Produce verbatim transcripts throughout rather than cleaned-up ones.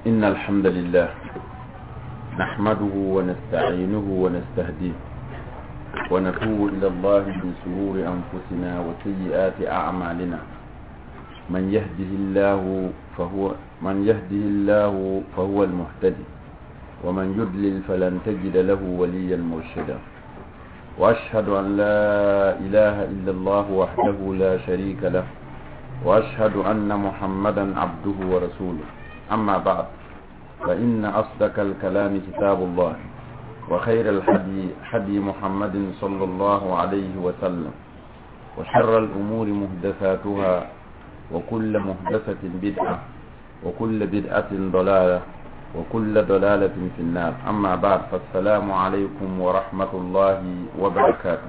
إن الحمد لله نحمده ونستعينه ونستهديه ونتوب إلى الله من شرور أنفسنا وسيئات أعمالنا من يهده الله فهو من يهده الله فهو المهتدي ومن يضلل فلن تجد له وليا مرشدا وأشهد أن لا إله إلا الله وحده لا شريك له وأشهد أن محمدا عبده ورسوله أما بعد فإن أصدق الكلام كتاب الله وخير الحدي حدي محمد صلى الله عليه وسلم وشر الأمور محدثاتها وكل محدثة بدعة وكل بدعة ضلالة وكل ضلالة في النار. أما بعد فالسلام عليكم ورحمة الله وبركاته.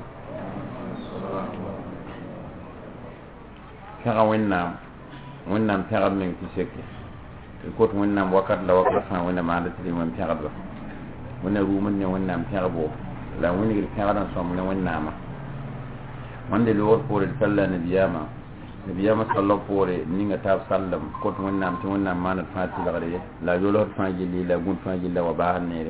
كذا وينام وينام تغر من كسيكي كوت وينام وقت لا وقت فان وينام على تري من تغر وينام رومن وينام تغبو لا وينام تغر نصوم وينام وندي لور فور الفلا نبياما نبياما صلى الله فوري نيغا تاب سلم كوت وينام تي وينام مان فاتي لا غري لا يولور فان جيلي لا غون فان جيلا وباهر نيري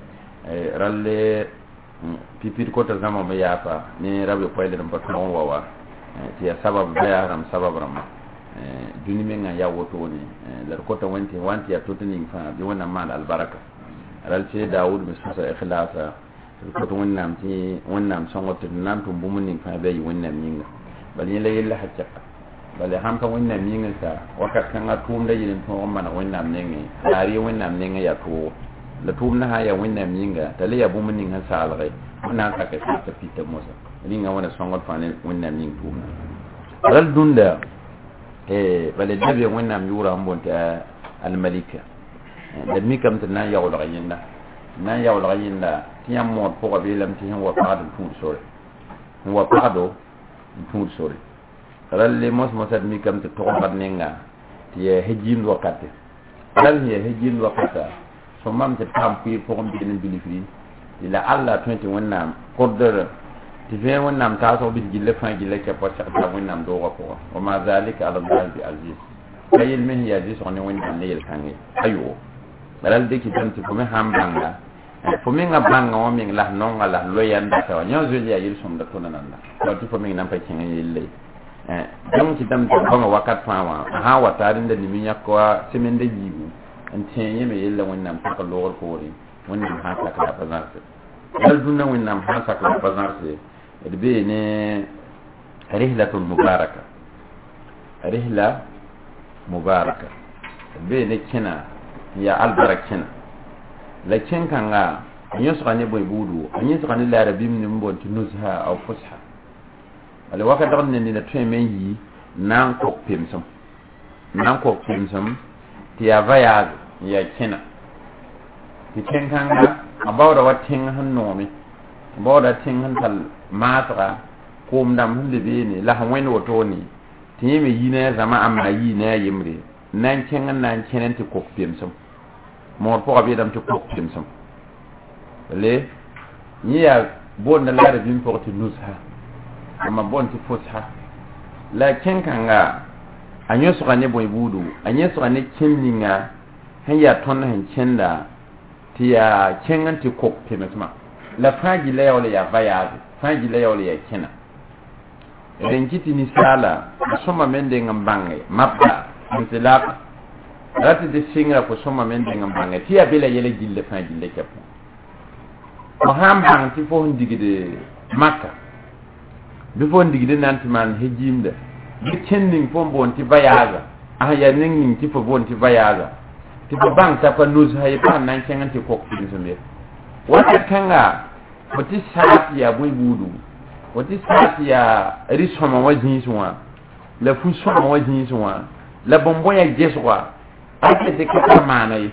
رالي بيبير كوت زما بيافا ني رابي فايل دم باتون واوا ti sabab baya ram sabab ram eh duni menga ya woto ni lar kota wanti wanti ya totini fa bi wona mal al baraka ral ce daud musa ikhlasa kota wonnam ti wonnam songoto nam to bumunin fa be wonnam ninga bal yela yella hacca bal ham ka wonnam ninga sa wakat kan atum da yin to man wonnam ninga dari wonnam ninga ya to la tum na ha ya wonnam ninga tale ya bumunin ha sa algai na ka ka ta pita mosa linga wana songot fane wonna min tuma ral dunda eh bale dabe wonna mi wura mbonta al malika da mi kam tan ya wala yinda na ya wala yinda tiyam mo ko ko be lam ti hen wa qad fu sore wa qado fu sore ral le mos mosat mi kam to ko badnenga ti hejim wakati ral ye hejim wakata so mam te tampi ko ko bin bilifri ila alla twenty wonna qadara تفهم ونام تاسو بتجيل فان جيل كبر شقة ونام دوغا فوا وما ذلك على الله بعزيز أي المه يجلس عني وين الليل كاني أيوه بلال ديك تنتي فمي هم بانغا فمي غبانغا ومي لا نونغا لا لويان دكتور نيو زولي يجيل سوم دكتور نانا لو تفهمي نام بيتشين يلي دم كتام تبغى وقت فاوا ها وتارين ده نمينيا كوا سمين ده جيبو أنتي يمي يلا ونام تكلور كوري ونام هاسا كلا بزارسي بل دونا ونام هاسا كلا بزارسي البيني رحلة مباركة رحلة مباركة البيني كنا يا البركة كنا لكن كان يسقني بيبودو يسقني العربي من مبون تنزها أو فسحة على وقت رغم أن نتفهمي نانكو بيمسم نانكو بيمسم تيا فياض يا كنا تكن كان أبورا واتين هنومي أبورا تين هنتل matra kom dam hunde be ni la wen woto ni timi yina zama amma yina yimri nan kengan nan kenen ti ko pemsum mo po be dam ti ko pemsum le ni ya bon na la bin po ti nuzha amma bon ti fusha la kenkanga anyo so ne boy budu anyo so ne kenninga hanya ton han kenda ti ya kengan ti ko pemsuma la faji le wala ya vayazi faji la yawle ya kina ren kiti ni sala soma mende ngambange mabda intilaq rati de singa ko soma mende ngambange tiya bela yele gille faji le kapu ko hambang ti fo ndigide makka bi fo ndigide nanti man hejimde bi kending fo bonti bayaga ah ya ning ti fo bonti bayaga ti fo bang ta ko nuz hay pan nan kenganti ko ko nisumbe wata kanga wati saati ya boy budu wati saati ya risoma wajin suwa la fu soma wajin suwa la bombo ya jeswa ake de ka manai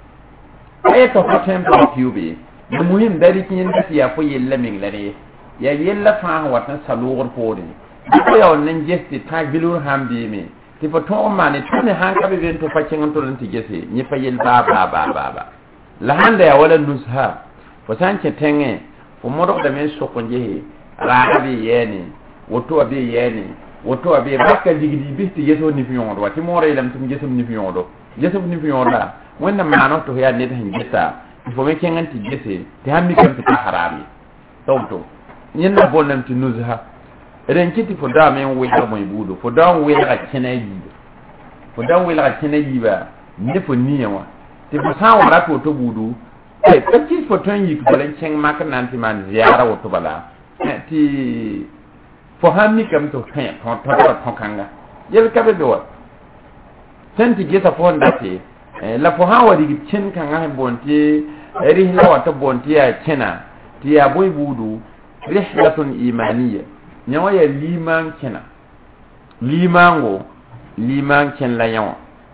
ay to fa tempo tube de muhim dari kin da ya fo yella min lare ya yella fa wata salur pore ko ya wannan jesti ta bilur hambi me ti fo to mane tune han ka be ben to fa kin to lanti jese ni fa yel ba ba ba ba la handa ya wala nusha fo sanke tenge fo modo da men sokonje raabi yeni woto abi yeni woto abi bakka digidi bisti yeso ni fiyondo wati more lam tum yeso ni fiyondo gese ni fi onda wanda maano to ya ne tan gesa fo me kengan ti gese ti hammi kam ti harami tawto nyenda bonam ti nuzha ren kiti fo da men we ga moy budo fo da we ga kenayi fo da we ga kenayi ba ne fo niyawa ti fo sa wara to to budu e petit fo ton yi ko len cheng mak nan ti man ziara wo to bala ti fo hammi kam to kan to to to kanga yel kabe do senti geta fo ndati la fo hawa di chen kan ha bonti ri lawa to bonti ya chena ti ya boy budu rihlatun imaniyya nyawa ya liman chena limango liman chen la nyawa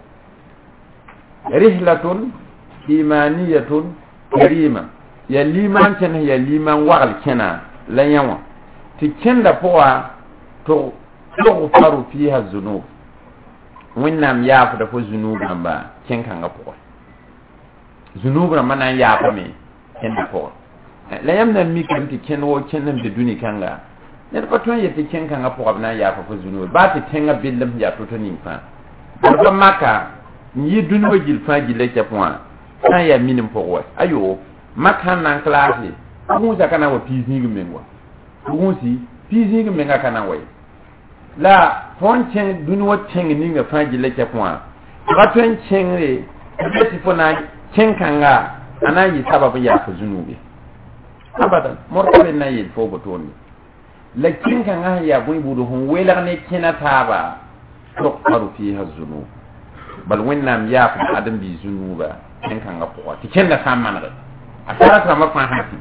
rihlatun imaniyatun karima ya liman chena ya liman wagal chena la nyawa ti chenda poa to to faru fiha zunub wannam ya fa da fo zunub namba chen kan ga poa zunub na mana ya fa me chen da poa la yamna mi kan ti chen wo chen nam de duni kanga ne ko ton yete chen kan ga poa na ya fa fo zunub ba ti tenga billam ya to to nin fa ko maka ni duni wo jil fa jile ke poa kan ya minim poa ayo maka nan klasi ko za kana wo pizi ngi menwa ko si pizi ngi menga kana wo la fon chen duni wo chen ni nga fa jile ke poa ba ton chen re ti fo na chen kanga anayi sababu ya fa zunubi abadan mortabe na yel fo botoni la chen kanga ya boy budu hon wela ne kina taba to faru fiha zunub bal wannam ya fa adam bi zunuba chen kanga po ti chen da samman ga asara ta ma fa hati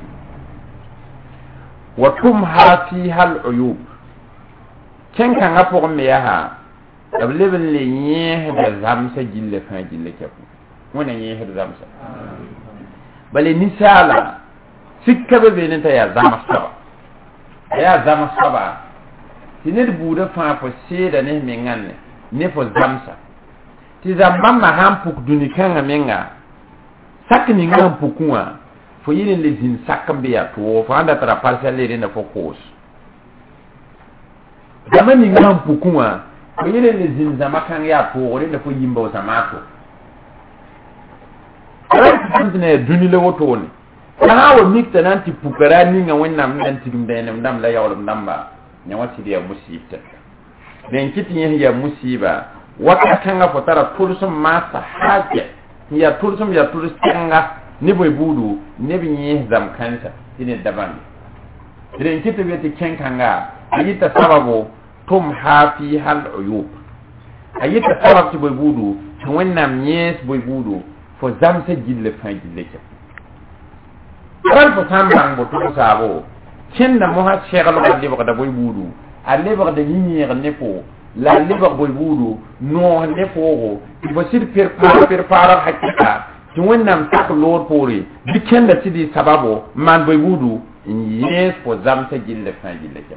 wa tum ha fiha al uyub chen kanga po me ya ha ableben le nye da zamsa jille fa jille kefu wannan yayin hada zamsa bale nisala sikka be benen ta ya zama saba ya zama saba tinir buda fa fa seda ne menganne ne fo zamsa ti zamba ma han puk duni kanga menga sakni ngam pukua fo yinin le zin sakam be ya to fa anda tra parcelle ne fo kos zamani ngam pukua fo yinin le zin zama kan ya to ore ne fo yimbo samato ne duni le woto ne kana wa mikta nan ti pukara ni nga wannan nan ti dum bene ndam la yawlo ndamba nya wati dia musibta ben kiti yen ya musiba waka kanga fotara tursum masa haje ya tursum ya turstanga ni boy budu ne bi nyi zam kanta ine daban ben kiti be ti kenkanga ayita sababu tum hafi hal uyub ayita sababu ti boy budu to wannan yes boy budu fo zamsa jille fa jille ke ran fo sambang bo to sabo kenda mo ha shegal ko de ba da boy budu alle ba da nyinyi ne fo la le ba boy budu no ne fo ko bo sir per per per para hakika to wannan tak lor pore bi kenda ti di sababo man boy budu yes fo zamsa jille fa jille ke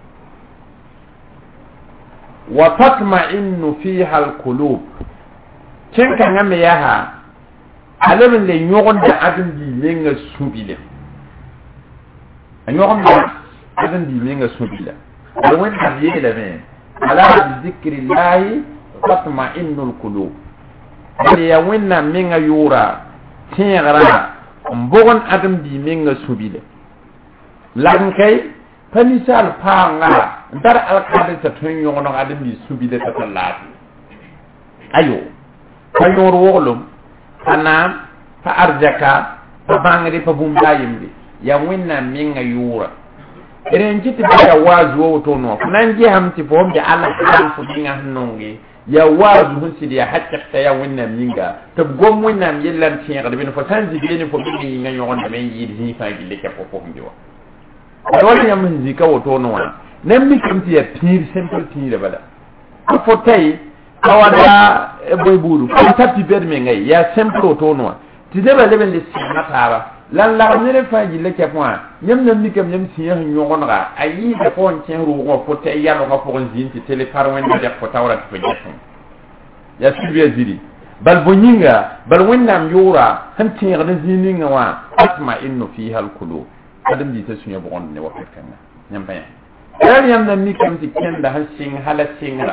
wa tatma'innu fiha al-qulub ken kan ngame yaha aleben le nyogon da adun di lenga subile nyogon da adun di lenga subile alwen hadiye da me ala zikrillah tatma'innul qulub bari ya wenna menga yura tiyara mbogon adun di lenga subile lan kai panisal panga dar alkade ta tun nyogon adun di subile ta tallati ayo ayo wolum ana fa arjaka fa bangri fa bumba yimbi ya winna minga yura eren jiti ba wazu wo to no nan je hamti fo be ala han fu dinga nongi ya wazu hun sidi ya hakka ta ya winna minga to gom winna yellan tiya da bin fo sanji bi ni fo bi nga nyon da men yi ni fa gi le ke fo fo ndiwa wala ya mun zika wo to no nan mi kamti ya pir simple ti da bala ko tay awada e boy buru ko tapi ber me ngai ya simple to no ti de ba leben le sima tara lan la ne fa ji le ke point nyam nam ni kam nyam si ya nyogon ga ayi de fon chen ru ko ko te ya no ko zin ti tele parwen de ko tawra ti jeton ya sibia zidi bal bonyinga bal wennam yura han ti ga zini nga wa asma innu fiha al qulub adam di ta sunya bon ne wa fekana nyam pa ya nyam nam ni kam ti ken da han sing hala singra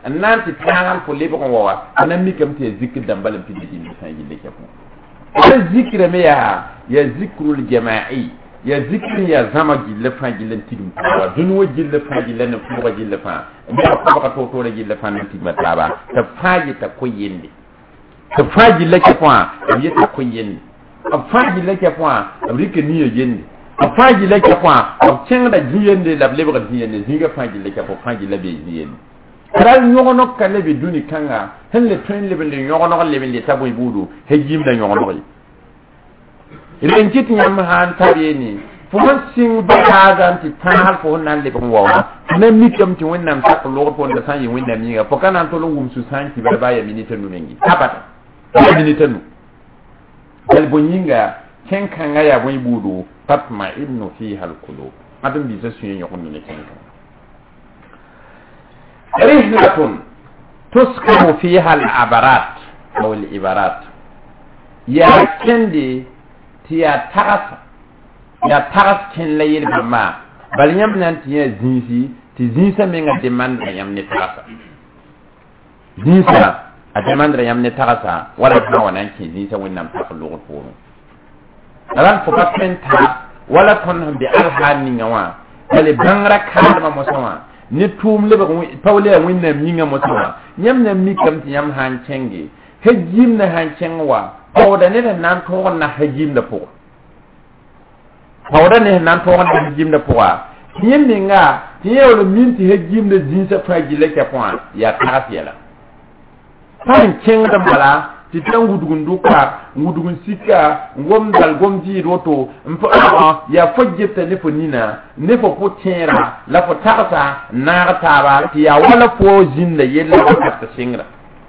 nan ti tangan fo lebe ko wa nan mi kam te zikr dambalam ti di ni sanji le ke ko zikr me ya ya zikrul jama'i ya zikri ya zama gille fa gille tidum wa dunwo gille fa gille ne ko gille fa mi ko ka to to gille fa ne tidma taba ta faji ta ko yende ta faji le ke point yi ta ko yende a faji le ke point rike ni yende a faji le ke point a ceng da jiyende la lebe ga jiyende zinga faji le ke point faji le be jiyende kala nyogono kale be duni kanga helle train lebe le nyogono lebe le tabo ibudu he jim da nyogono ren kiti nyam han tabeni fo man sing ba hadan ti tan fo nan le bon wa na mi kam ti wonnam tak lo ko nda san yi wonna mi ga fo kana to lo wum su san ti ba ba ya minita nu nengi tabata ya minita nu dal bonyinga ken kanga ya boy budu fatma ibnu fiha al qulub adam bi sa suyen yokon ni ken rihlatun tuskamu fiha al abarat aw al ibarat ya kendi tiya taras ya taras ken la yel bama bal yam nan tiya zinsi ti zinsa me nga demand yam ne tarasa zinsa a demand yam ne tarasa wala na wana ki zinsa wonnam ta ko ko ran fo patenta wala ton bi alhani ngawa bale bangra kalma mo sama ni tum le ba pawle wonna mi nga mo sama nyam na mi kam ti yam han chenge hejim na han chengwa pawda ne nan to na hajim da po pawda ne nan to na hajim da po yin minga tiyo minti hajim da jinsa faji leke point ya tarafiyala pan king da mala ti tan gudugun duka gudugun sika ngom dal gom ji roto mpo ya fojjeta ne fo nina ne fo potera la fo tarata na taba ti ya wala fo jinda yella ko ta singra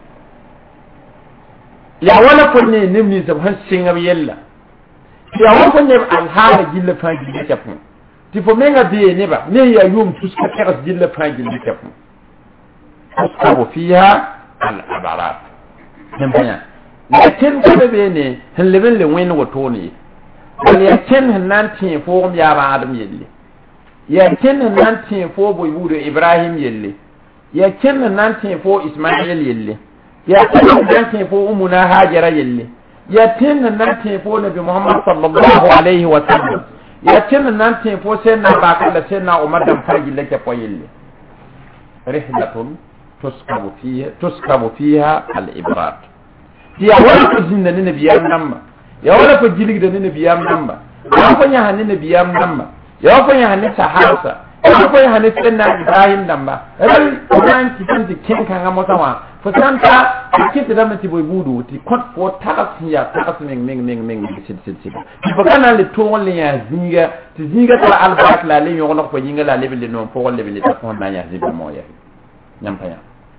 ya wala ko ne nimni sa han singa yella ya wala ko ne al hala gilla fa gilla tapu ti fo menga be ne ba ne ya yum tuska keras gilla fa gilla tapu asabu fiha al abarat nempanya ya ken ko be ne han leben le wen woto ne ya ken han nan tin fo ya ba adam yelle ya ken han nan tin fo boy budo ibrahim yelle ya ken han nan tin fo ismail yelle ya tin nan tin fo umuna hajara yelle ya tin nan tin fo nabi muhammad sallallahu alaihi wa sallam ya tin nan tin fo sai na ba kala sai na umar dan farji lake ko yelle rihlatun tuskabu fiha tuskabu fiha al ibrat ya wala ko jinna ne nabiyam namba ya wala ko jilig da ne nabiyam namba ya ko nya hanne nabiyam namba ya ko nya hanne sahaba ya ko nya hanne sanna ibrahim namba ran kuran ki tan di ken kan ga motawa fo tanta ki ti dama ti boy budu ti kot fo takas ya takas meng meng meng meng sit sit sit ti ko kana le to wala ya zinga ti zinga ta al barak la le yono ko yinga la le le non fo wala le ta ko na ya zinga mo ya nyam pa ya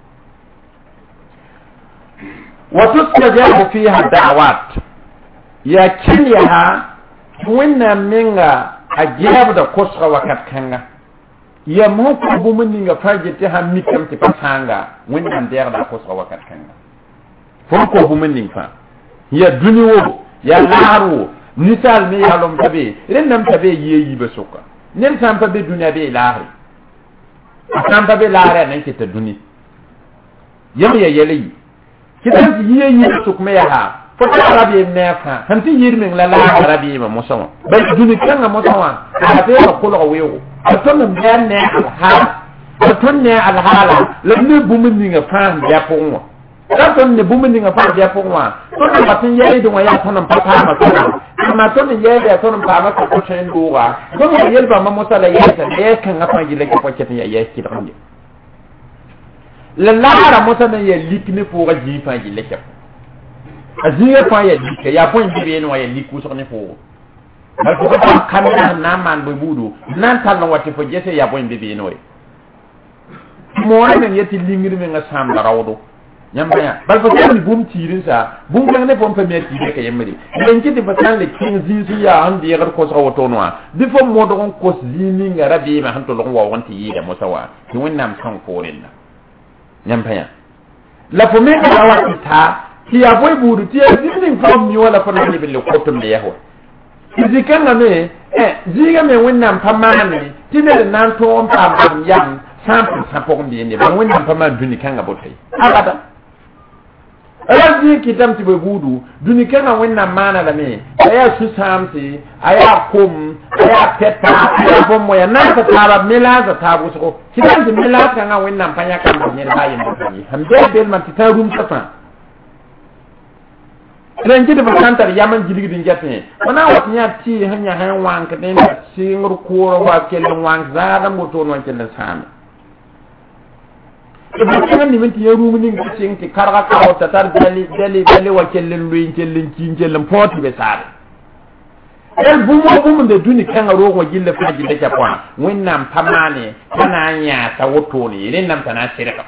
وتستجاب فيها الدعوات يا كليها وين منغا اجاب دا كوسغا وقت كانغا يا موكو بومنيغا فاجتها ميكم تي فاسانغا وين ان دير دا كوسغا وقت كانغا فوكو بومنيغا يا دنيو يا لارو مثال مي يالوم تبي رنم تبي يي بسوكا نين سام تبي دنيا بي لاري سام تبي لاري نكي تدني يم يا يلي kidan yi yi suk me ha fo arabi ne fa hanti yirmin la la arabi ma musawa ba duni kan musawa arabi ko ko wewo aton ne ne al hala aton ne al hala le ne bumin ni nga fa ya ponwa aton ne bumin ni nga fa ya ponwa to ne batin yayi do ya tonan pa pa ma to ma to ne yayi ya tonan pa ma ko chen duwa to ne yel ba ma musala yayi ta ne kan nga fa gile ko ko ya yayi ki tan la lara motana ya likne fo ga jifa ji lekap aziga fa ya dik ya point bi no ya liku so ne fo dal ko ta kamera na man bo budu nan tan no wati fo jete ya point bi no mo ne yeti lingir me nga sam la rawdo nyamba ya bal ko tan bum tirin sa bum kan ne pom premier ti ke yemri len ci di fatan le king zizi ya an di gar ko so woto no di fo mo do ko zini nga rabi ma han to lo wa wanti yi da mosawa ti wonnam kan ko renna nyampaya la fo me ka wa ita ki ya boy budu ti zini fo mi wala fo ni bil ko to me yaho zikan na me eh ziga me wonnam pamani ti ne nan to on pam yam sam sa pokon bi ne ba wani pa man duni kan ga botai abada alaji kitam ti budu duni kan ga wani mana da me aya su samsi aya kum aya peta aya bom moya nan ta tara mela za ta bu so kitam ti mela kan ga wani pa ya kan ne ba yin da ni hambe bel man ti ta rum ta fa ren jidi ba kantar yaman jiligi din jate wana wat nya ti hanya han wank den singur ko wa kelen wank za da moto non kelen sam ibu kan ni minti yaru min ngi sing ti karga ka ta tar dali dali dali wa kelen luin kelen kin kelen poti be sare el bu mo bu mun de duni kan ro ko gille fa gille ta point winnam pamane kana nya ta woto ni ren nam tana sirka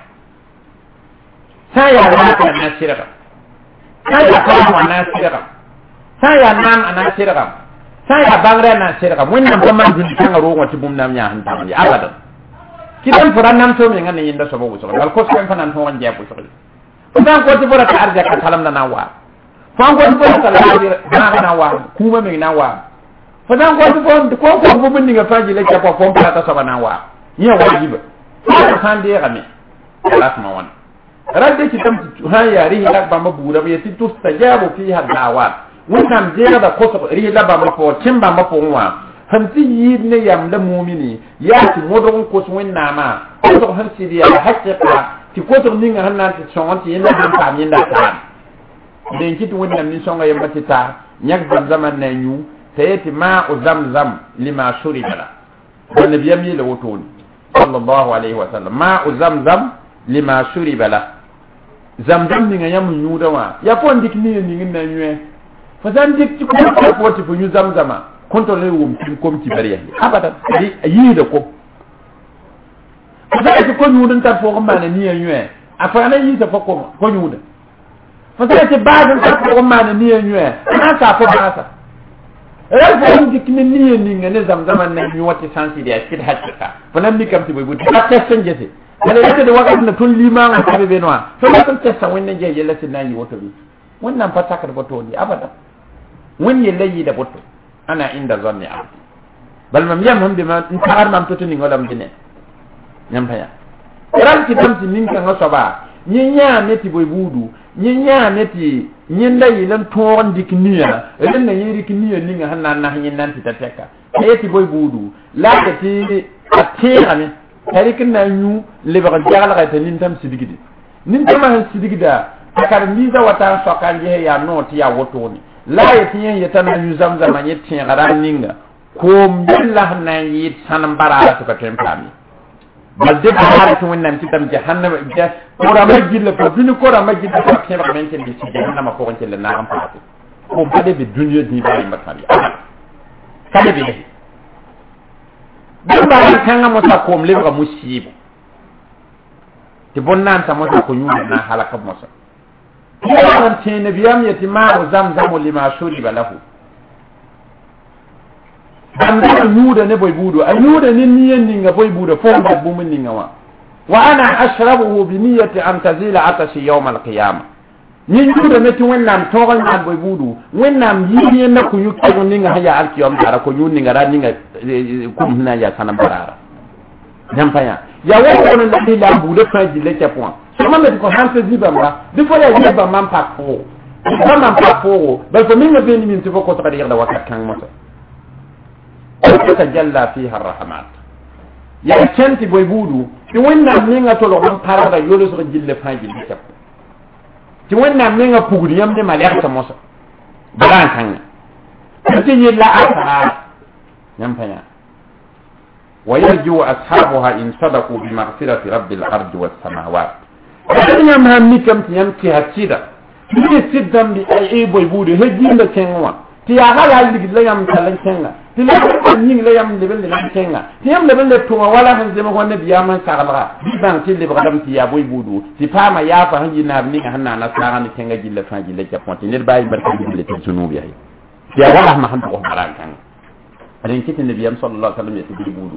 saya ra ta na sirka saya kamu anak siram saya nam anak siram saya bangre anak siram wannan kuma dun kan ro wati bum nam nya han tam ya abada kidan furan nam to men ngane yinda sobo so dal ko sen fanan to wanje ko so kudan ko ti fura ta arja ka salam na nawa fan ko ti fura ta la na wa kuma men na wa fadan ko ti fura ko ko bu min nga faji le ko ko ta so na wa ni wajiba ko san de game alas ma wan radde ki tam ha ya ri la ba mabura ya ti tustajabu fiha da'awat wannan je da ko so ri la ba mafo timba mafo wa hanti yi ne yam da mu'mini ya ti modon ko so wenna ma ko so hanti dia hakika ti ko to ninga hanna ti songon ti ina han pa mi nda ta den ki to wenna ni songa yamba ti ta nyak ban zaman na nyu tayati ma u zamzam lima shuribala wannan biyam yi la woto sallallahu alaihi wa sallam ma u zamzam lima shuribala zamzam ni ngaya mu nyuda wa ya pon dik ni ni na nyue fa zan dik ci ko ko poti fu nyu zamzama konto le wum tin kom ci bariya abada yi da ko fa zan ko nyuda ta fo ko ma ni nyue afa na yi ta fo ko ko nyuda fa zan ci ba ta fo ko ma ni nyue na ka fo ba sa ra fo dik ni ni ni ngane zamzama na nyu wati sansi dia kit hakka fa nan mi kam ci bu ta tessen jete wala yake da wakati na tun lima ga tabe benwa to ba tun tessa wannan je yalla tin nan yi wato bi wannan fa taka da wato ni abada wani yalla yi da wato ana inda zanni a bal mam yam hum bi ma in taar mam to tin ngolam dine nyam fa ya ran ki tam tin nin kan so ba nyi nya meti boy budu nyi nya meti nyinda yi lan ton dik niya ren na yiri ki niya ninga hanna na nyin nan ti tateka ayati boy budu la ka ti atira ni tarikin na yu lebal jagal ga tan tam sidigidi nin tam han sidigida akar miza wata sokan je ya not ya wotoni la ya tiyen ya tan yu zamzam an yetin garan ninga ko billah na yi sanan barara to ka tempami balde ba har to wannan titam jahannama ja kora majilla ko bini kora majilla ko ke ba men tin ci jahannama ko ko tin na am paati ko bade bi dunya di bari makari kade bi ba kanga mosa kom lebra musibo ti bonnan ta mosa ko nyuna na halaka mosa ya tin nabiyam yatima zamzam lima shuri balahu dan da nyuda ne boy budo a nyuda ne niyen ninga boy budo fo ba bu mun ninga wa wa ana ashrabuhu bi niyyati an tazila atashi yawm al-qiyamah ni nyuda ne ti wannan togal na boy budo wannan yiye na ku yuki ko ninga haya al-qiyam dara ko nyuni ngara ninga kum na ya sanam barara nyam paya ya wo ko na di la budo fa di le point so ma me ko hanse ziba ma di fo ya ziba man pa ko ba man pa ko ba ko minga be ni min ti ko to ka di da wakat kan mo تتجلى فيها الرحمات يا كنتي بوي بودو تي وينا ميغا تولو بام بارا يولو سو جيل فاجي دي تاب تي وينا ميغا بوغدي يام دي مالير تا موسى بلان كان تي يلا اثرا يام فيا ويرجو اصحابها ان صدقوا بمغفرة رب الارض والسماوات ادنا ما ميكم تيام تي هاتيدا تي سيدام دي اي بوي بودو هجي لا كينوا تي يا غالا لي لا يام تالن كينغا ti le ko ning le yam le le lan kenga ti yam le le to wala han zema ko ne biya man sagala bi ban ti le bradam ti ya boy budu ti fama ya fa hanji na ni hanna na saga ni kenga jille fa jille ca ponti ne bayi barka jille ti sunu biya ya wala ma han ko baran kan adin kitin ne biyam sallallahu alaihi wasallam ya ti budu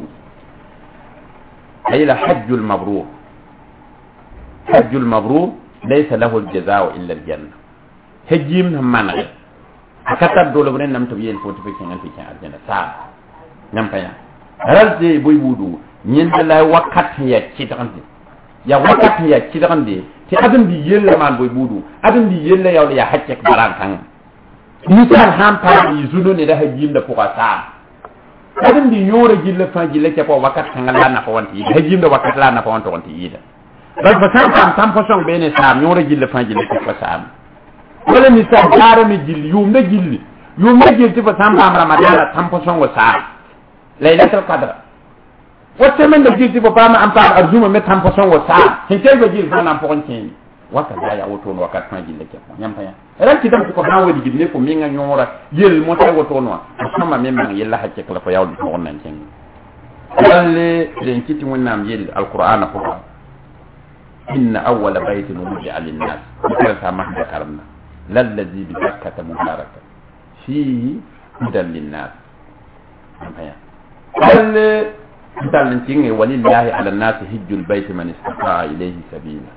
ayla hajjul mabrur hajjul mabrur laysa lahu al-jazaa'u illa al-jannah hajjim man akatab dole bren nam to yel foti fe kengal fi kan aljana sa nam paya ralde boy budu yin la wakat ya kitande ya wakat ya kitande ti adam bi yella man boy budu adam bi yella yaw ya hakke baran kan misal ham pa yi zuno ne da hajim da puka sa adam bi yore gilla fa gilla ke ko wakat kan la na fa wanti hajim da wakat la na fa wanti wanti yida bal fa tan tam tam posong bene sa yore gilla fa gilla ke ko sa wala misal dara mi gilli yum da gilli yum da gilli fa tam tam ramadan tam posong wa sa laylatul qadr wata men da gilli fa ba ma am pa arzuma me tam posong wa sa hin ke ga gilli fa na pokon tin waka da ya woto no wakat fa gilla ke nyam pa ya ran ki dam ko ha wadi gilli ko mi nga nyora yel mo tay woto no sama me man yella hakke kala fa yawdu ko nan tin walle den kiti mun nam yel alquran ko inna awwala baytin wudi'a lin-nas kala ta mahda karamna lalladhi bi bakkata mubaraka fihi hudan lin-nas amaya walle dalin tinge walillahi 'ala an-nas hajjul bayt man istata'a ilayhi sabila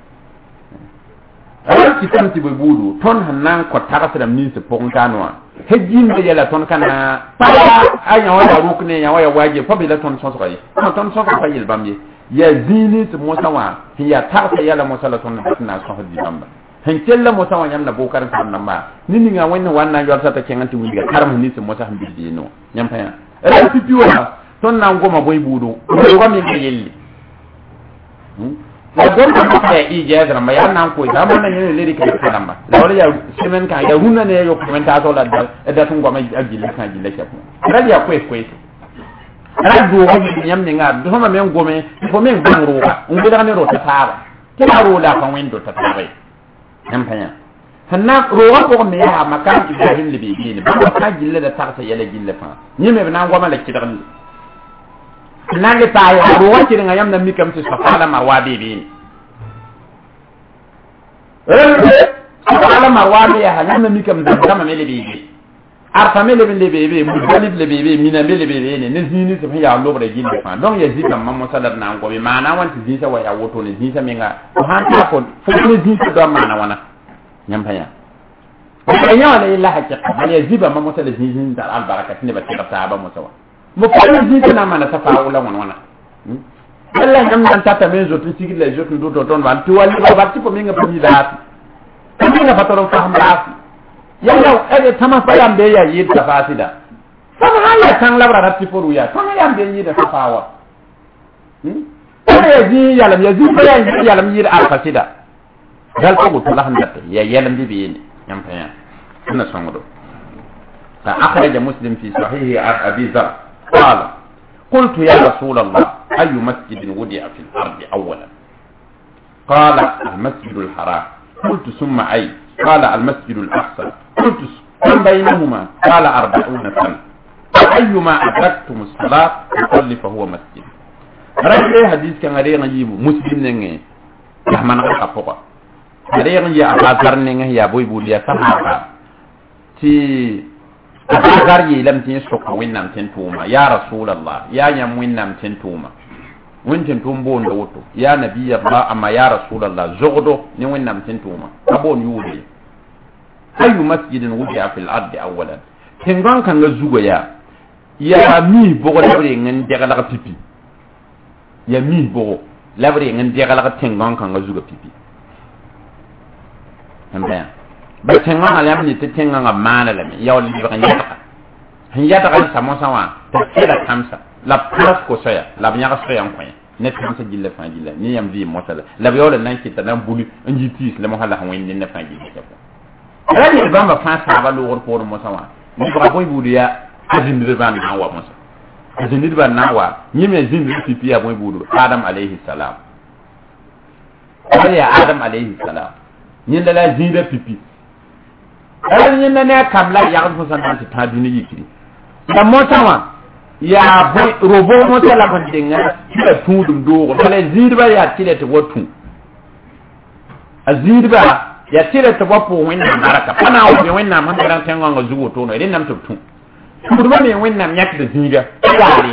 ala kitamti be budu ton hanan ko tarata min se pongkanwa hejjin be yala ton kana para anya wala rukne ya waya waje fa bila ton so so kai ton so ko fayil bamye ya zini to mosawa ya tarata yala mosala ton na so hadi bamba hen kella mosawa nyam na bokar tan namba nini nga wonna wanna yor sata kenganti wiga karam ni se mosa hambi dino nyam paya ra pipi wala ton na ngoma boy budu ko mi yelli la don ko ta i jadra ma yana ko da man ne le rik ka damba la wala ya semen ka ya hunna ne yo commentator la da da tun ko ma ajili ka ajili ka ko ra ya ko ko ra do ko nyam ne nga do ma men gome ko men gomro ka ngi da ne ro ta tara kila ro la kan wendo ta tara nyam panya hanna ro ko me ya makan ibrahim libi ni ba ka jille da tarsa yala jille fa ni me na ngoma la kidan nange ta ya ro wa kidan yam na mikam su safala marwa bibi eh safala marwa bi ya hanam na mikam da kama mele bibi arfa mele mele bibi mudalib le bibi mina mele bibi ne ne zini su ya lo bre jille fa donc ya zika mammo salat na ngo bi mana wanti zisa wa ya woto ne zisa menga ko han ta ko fu ne zisa do mana wana nyam panya ko nya wala illa hakka bal ya ziba mammo salat zisa da al barakat ne ba ta ba mo sawa mo ko ni zita na mana safa wala wana wana Allah nyam nan tata men zo tu sigile zo tu do don ban tu wali ba batti ko menga pami da ti na fatoro faham da ya ya e tama fa yam be ya yi ta fasida sama haya kan labra ratti foru ya sama yam be yi da safawa hmm ya ji ya lam ya ji fa ya ya lam yi al fasida dal ko to la handa ya ya lam bi bi nyam fa ya ina songodo fa akhraja muslim fi sahihi abi dhar qala قلت يا رسول الله أي مسجد وضع في الأرض أولا قال المسجد الحرام قلت ثم أي قال المسجد الأقصى قلت كم بينهما قال أربعون سنة أيما أدركتم الصلاة فصلي فهو مسجد رجل حديث كان غير نجيب مسلم نعى رحمن الله فوق غير نجيب أبازر نعى يا بوي بوليا سامعها تي أبازر يلم تين سوق وينام تين توما يا رسول الله يا يم وينام تين توما وين تين توم بون دوتو يا نبي الله أما يا رسول الله زغدو ني وينام تين توما أبون يولي أي مسجد وضع في الأرض أولا تنغان كان زوجة يا يا مي بقول لبري عن دعالة بيبي يا مي بقول لبري عن دعالة تنغان كان زوجة بيبي هم بس تنغان على يمني تنغان عمانة لم ياول لبري يتقى هي تقى ساموسا وان تكيلا خمسة لا بلاس كوسيا لا بنيا كوسيا أمكاني نفهم سجل فان جل نيام في مثلا لا بيقول الناس تنام بولي أنجي تيس لما هلا هوين نفهم جل رأي البام فاس هذا لور فور مسوا نقرأ بوي بوديا أزين دربان ناوا مسوا أزين دربان ناوا يمين زين رتي فيها بوي بودو آدم عليه السلام يا آدم عليه السلام يندلا زين رتي أنا يندنا كملا يعرف سنتان تاديني يكري يا مسوا يا بوي روبو مسوا لا بندينغ كلا تودم دور كلا زين دربان يا كلا توتو الزين دربان ya tire to bapo wenna baraka pana o be wenna man ran tan ngo zugo to no idan nam to tu tudu ba me wenna nyak de zinga yari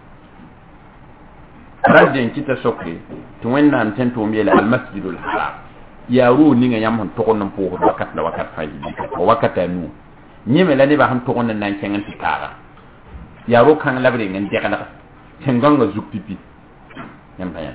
rajin kita sokri to wenna an tan to mele al masjidul haram ya ru ni nga yam to kon nam po wakat la wakat faji ko wakata nu nyeme la ne ba han to kon nan kengan tikara ya ru kan labre ngen de kala tengon ngo zuk pipi yam pa ya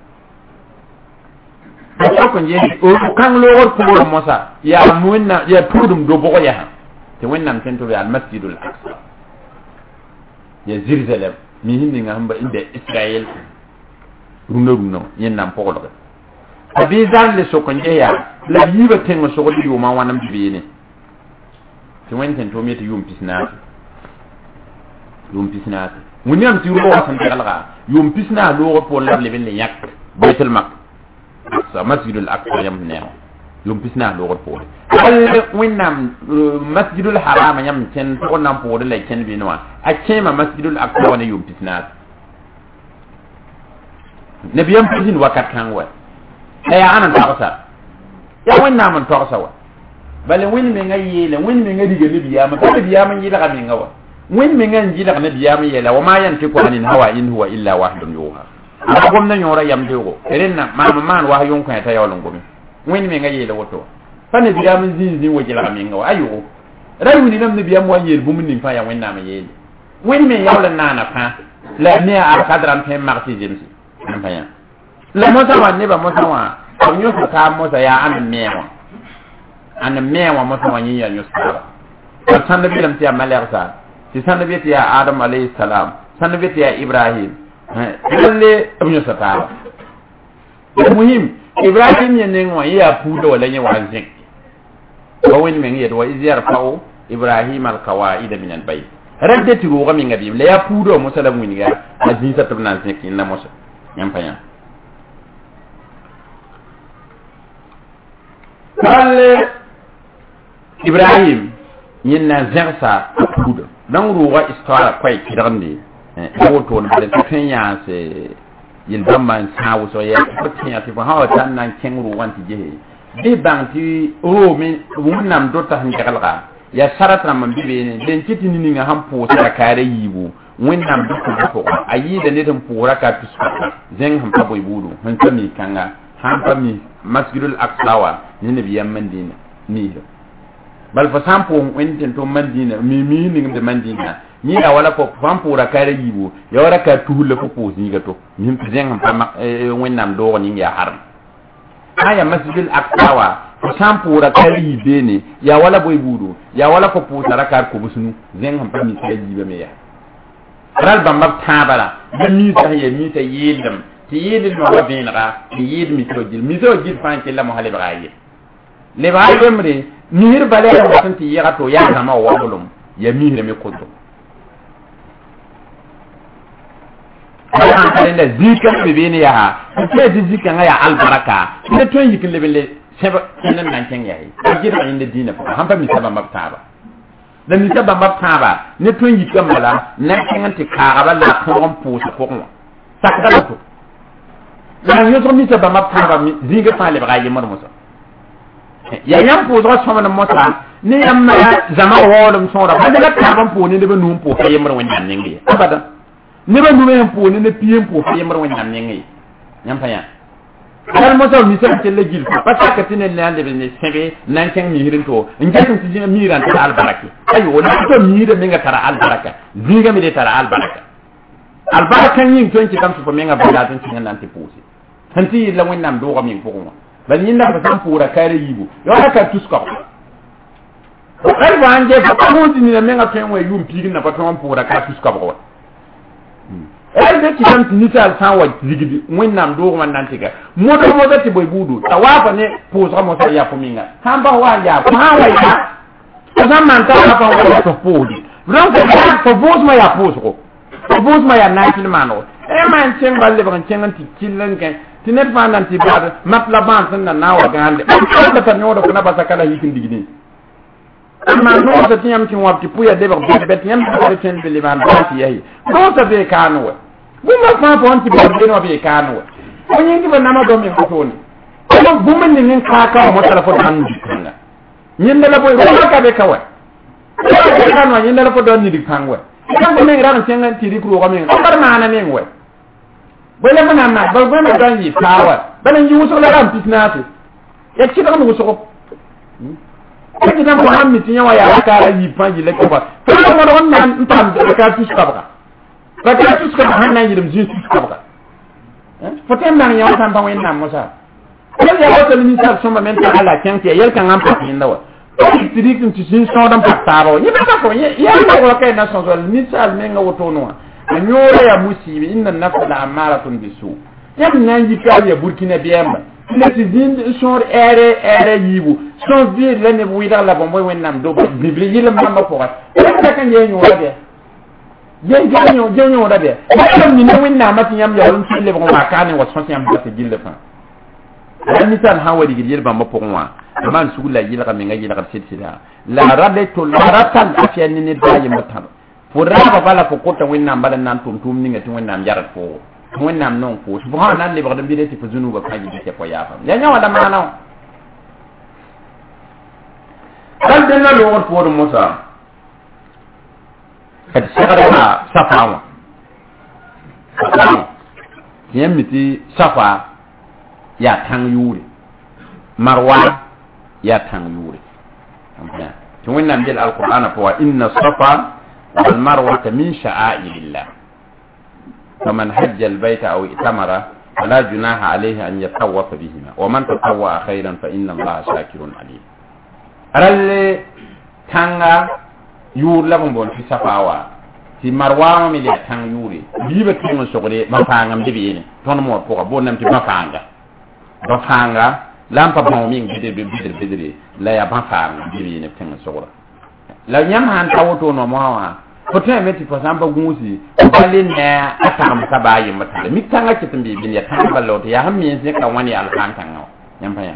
ko ko je o kan lo ko mosa ya munna ya tudum do bo ya te wennam tento be al masjidul aqsa ya Jerusalem mi hindi nga hamba inde Israel runo runo yen nam pokolo abi zan le so ko ya la yiba tengo so ko yu ma wanam bibini te wen tento mi te yum pisna yum pisna mun yam ti ro wasan dalga yum pisna lo ko la le ben le yak baytul mak sa masjidul aqsa yam ne yum pisna lo ko po al wennam masjidul haram yam ten ko nam po de le ken bi no a kema masjidul aqsa wana yum pisna nabiyam pisin wakat kan wa ya anan tawsa ya wennam an tawsa wa bale wen me ngayi le wen me ngadi gele biya ma ko biya ma yila ka me ngawa wen me ngan jila na biya ma yela wa ma yanti ko anin hawa in huwa illa wahdun yuha a gom na nyora yam dego erenna ma man wa yon ko ta yawlon gomi wen me ngayi le woto fane biya ma zin zin wajila ka me ngawa ayo rayu ni nam ne biya mo yel bu mun ni fa ya wen na ma yel wen me yawla nana fa la ne a kadran te marti jimsi am fa ya la mo ta wa ne ba mo ta wa ko nyo ta mo ta ya an mewa an mewa mo ta wa ni ya nyo sa ba san da bilam ti amalar sa ti san da bi ti adam alayhi salam san da bi ti ibrahim lalle abnyo sa ta muhim ibrahim ne ne wa ya pudo wala ne wa zin ba wani men yeddo wa izyar fa'u ibrahim alqawaid min albayt radde ti roga min ngabi le ya pudo musalamu ni ga azin sa tabna zin kin na musa yam panya Kale Ibrahim yinna zersa pudo dan roga istara kwai kidande eh woto na le tenya se yin damman sawo so ya tenya ti ba hawa tan nan ken ruwan ti je de banti o min wonnam do ta han jagalga ya saratra man bibe ne den kitini ni nga hampo sa kare yibu wonnam do ko ayi da ne tan pura ka tuska zen ham pa boy bulu han tami kanga han tami masjidul aqsa ni ne biyan mandina ni bal fa sampo wenten to mandina mi mi ni de mandina ni da wala ko sampo ra kare yibu ya wara ka tuhule ko ko ni gato ni zen ham pa wonnam do ni ya haram aya masjidul aqsa wa sampo ra kare yibe ne ya wala boy budu ya wala ko pusa ra kar ko busunu zen ham pa mi sai yibe me ya ral bamba tabala da mi ta ye mi ta yedam ti yedil ma wadin ra ti yed mi to jil mi to jil fan ke la mo hale baraye le baraye mre mir bale ko tan ti yara to ya sama wa bolum ya mi re me ko to ana kalen da zikka be be ne ya ha ke zikka nga ya al baraka ne to yikin le bele seba nan nan ken yayi jira inda dina fa han fa mi saba mabtaba da mi saba mabtaba ne to yikka mala na ken anti ka ba la ko on pusa ko ko sakala to la yo to mi saba mabtaba mi zinga fa le baraye mar musa ya yam po do so man mota ni yamma zama wolum so da ba da ka ban po ni de num po fa yemar wanyan ningi abada ni ba num po ni ne piem po fa yemar wanyan ningi nyam fa ya al mo so mi sa ke le gil pa sa ka tinen le ande be ne sebe nan ken mi hirin to ngatu ti jina mi ran ta al baraki ayo wona to mi de menga tara al baraka zinga mi de tara al baraka al baraka yin to ci kam su ko menga ba da tin tin nan ti pusi tanti la wonnam do ko mi ko ko bal yinda ba san pura kare yibu yo haka tuska ko ai ba anje fa ko dini na menga ken we yum pigi na ba ton pura ka tuska ko ai de ti tan ni tal san wa zigidi wonnam do man nan tiga modo modo ti boy budu tawafa ne posa mo sa ya fuminga hamba wa ya ko ha wa ya ko man ta ha pa wa to podi ron ko ko bos ma ya poso ko bos ma ya na kin mano e man chen balle ba chen anti killen ke tinet fa nan ti ba matla ban san na nawa gande ko ta nyodo ko na ba sakala yikin digini amma no ta tiyam tin wapti puya de ba bet yam ko ten be liban ba ti yayi ko ta be kanu bu ma fa ko anti ba de no be kanu ko ngi ba nama do mi ko toni ko bu man ni ka ka mo telefon an di kanga nyin la boy ko ka be kawa ko kanu nyin la ko do ni di kangwa ko me ran sen an ti ri ko ko me ko bar mana me ngwe wala mana ma ba ba ma dan yi power bana yi wuso la ram pitnati ya ci ba mu wuso ko ki dan Muhammad tin yawa ya ka ra yi fanji le ko ba ko mo don nan ntam da ka tus ka ba ba ka tus ka han nan yirim jin tus ka ba fotem nang yaw tan pa wẽnnaam mosa ya ya wata ni misal sõmba men t'a ala kẽng tɩ ya yel kãngã n pak yẽnda wa tɩ dɩk n tɩ sẽn sõod n pak taaba wa yẽ bãmba fo yaa yɛgla ka yẽna sõsol misal menga wotoone wã a yõora yaa musiibe inna nafsa la amaratun bisu yãmb na n yika ya burkina bɩɛmba la tɩ zĩnd sõor ɛɛrɛ ɛɛrɛ yiibu sõs vɩɩd la neb wɩdg la bõmb wẽnnaam do bibli yɩlm bãmba pʋgẽ yãmb ka n yee yõora bɩa yẽ yõora bɩa yãmb nina wẽnnaamã tɩ yãmb yaool n tɩ lebg n waa kaa ne wa sõs yãmb bata gilla fãa la misal ha wa digir yel bamba pokon wa man su la yilga me nga yilga sitida la radatu la ratal afiya ni ne dayi mutan pour raba bala ko kota wenna mbala nan tum tum ni ngati wenna jarat fo wenna non ko subhanan li bagdam bi de ti zunuba kaji bi ko yafa ya nya wala mana dal den la lo for musa kat sagara safawa yemiti safa ya tang yuri marwa ya tang yuri to wannan bil alqur'ana fa inna safa wal marwa min sha'airillah faman hajja al bayta aw itamara fala junaha alayhi an yatawaf bihima wa man tatawwa khairan fa inna allaha shakirun alim aralle tanga yur la bon fi safawa ti marwa mi le tang yuri biba timo sogre ma fangam debini ton mo ko bonam ti ma fanga ba fanga lampa ba mi ngi de bidir bidiri la ya ba fanga bibi ne tin sogora la nyam han tawoto no mo wa ko te meti ko samba gunsi balin ne atam ka bayi mata mi tanga ci tambi bin ya tanga ballo ya ham mi se ka wani al kan tanga nyam pa ya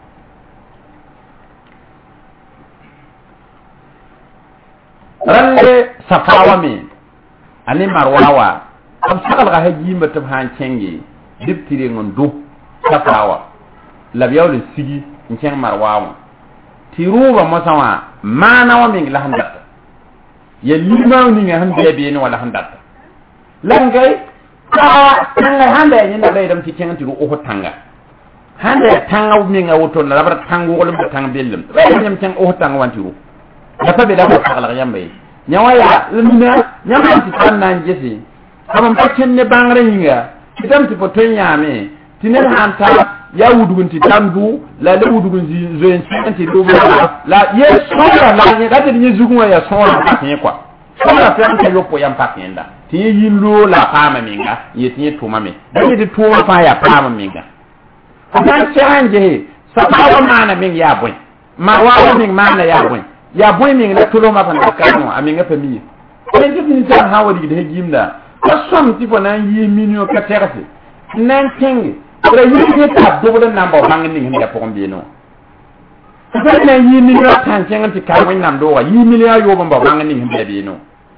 ralle safawa mi ani marwawa am sakal ga haji mata han cenge diptire ngondo safawa la biyaw le sigi nchen marwawa tiruba mosawa mana wa min la handat ya lima ni nga hande be ni wala handat langay ka tanga hande ni na dai dam ci ken tiru o tanga hande tanga mi nga woto la bar tangu wala mo tanga belum way nyam ken o tanga wantiru da fa be da ko kala yambe nyawaya lemna nyama ci tan nan jesi kama mpachen ne bangre hinga kitam ti poton yame tinen hanta ya wudugunti tandu la le wudugunti zoen santi do la ye sora la ni date ni zugunwa ya sora pakin kwa sora fe anka yopo ya mpakenda ti yinlo la pama minga ye ti tuma me date ti tuma pa ya pama minga kan chanje sabawa mana minga ya boy marwa minga mana ya boy ya boy minga la tulo ma panda kanu aminga fami en ti ni tan hawadi de gimda ko som ti fo nan yi minio ka terase nan tengi ra yi ta do do namba bangni hinda ko mbino fa na yi ni ra tan cengan ti ka won nam do wa yi mi ya yo bamba bangni hinda bino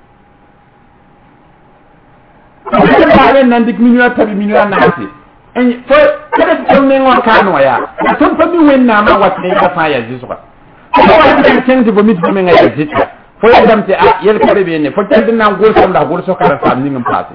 ba len nan dik minio ta bi minio na ati en fo kada to me ngor kanu ya to fa mi wen na ma wat ne ka fa ya jisu ka ko wa ti cengan ti bo mi ti me ngai jisu fo ya dam ti a yel ka be ne fo tan na gol so nda gol so ka fa ni ngam pasi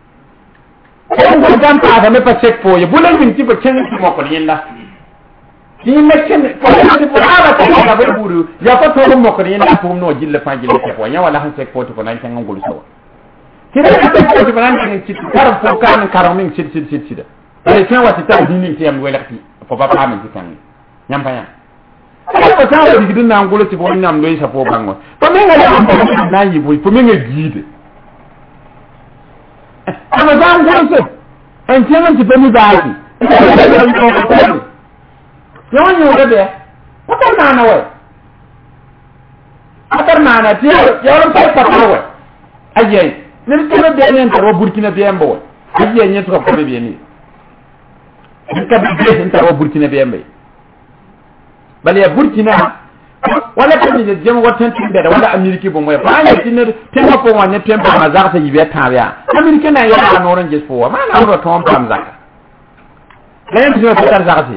ko jam pa da me pa check po ye bulan bin ti ba chen ti mo ko yenda ti me chen ko ti ba ala ko da be buru ya ko to mo ko yenda ko no jille fa jille ko nya wala han check po to ko nan chen ngol so ti da ko ti ba nan ti karam fo kan karam min ti ti ti da ale chen wa ti ta dini ti am wela ti fo ba pa min ti tan nyam pa ya ko ta wa digidin nan ngol ti bo nyam do isa fo bango to me nga na yi bo fo me nga gide ama zan ganse en tiyan ti bani baaki yawan yo gabe patar nana wa patar nana ti yawan pa patar wa ayay nim ti be den ta ro burkina bembo wa ayay nyet ko ko be ni ka be den ta ro burkina bembo bal ya burkina wala ko ni jëm watan ti be wala ameriki bo moy fa ni tin tempo ko wonne tempo ma zakata yibe tabia ameriki na ya na oran jes fo ma na ro tom pam zakata len ti no tar zakati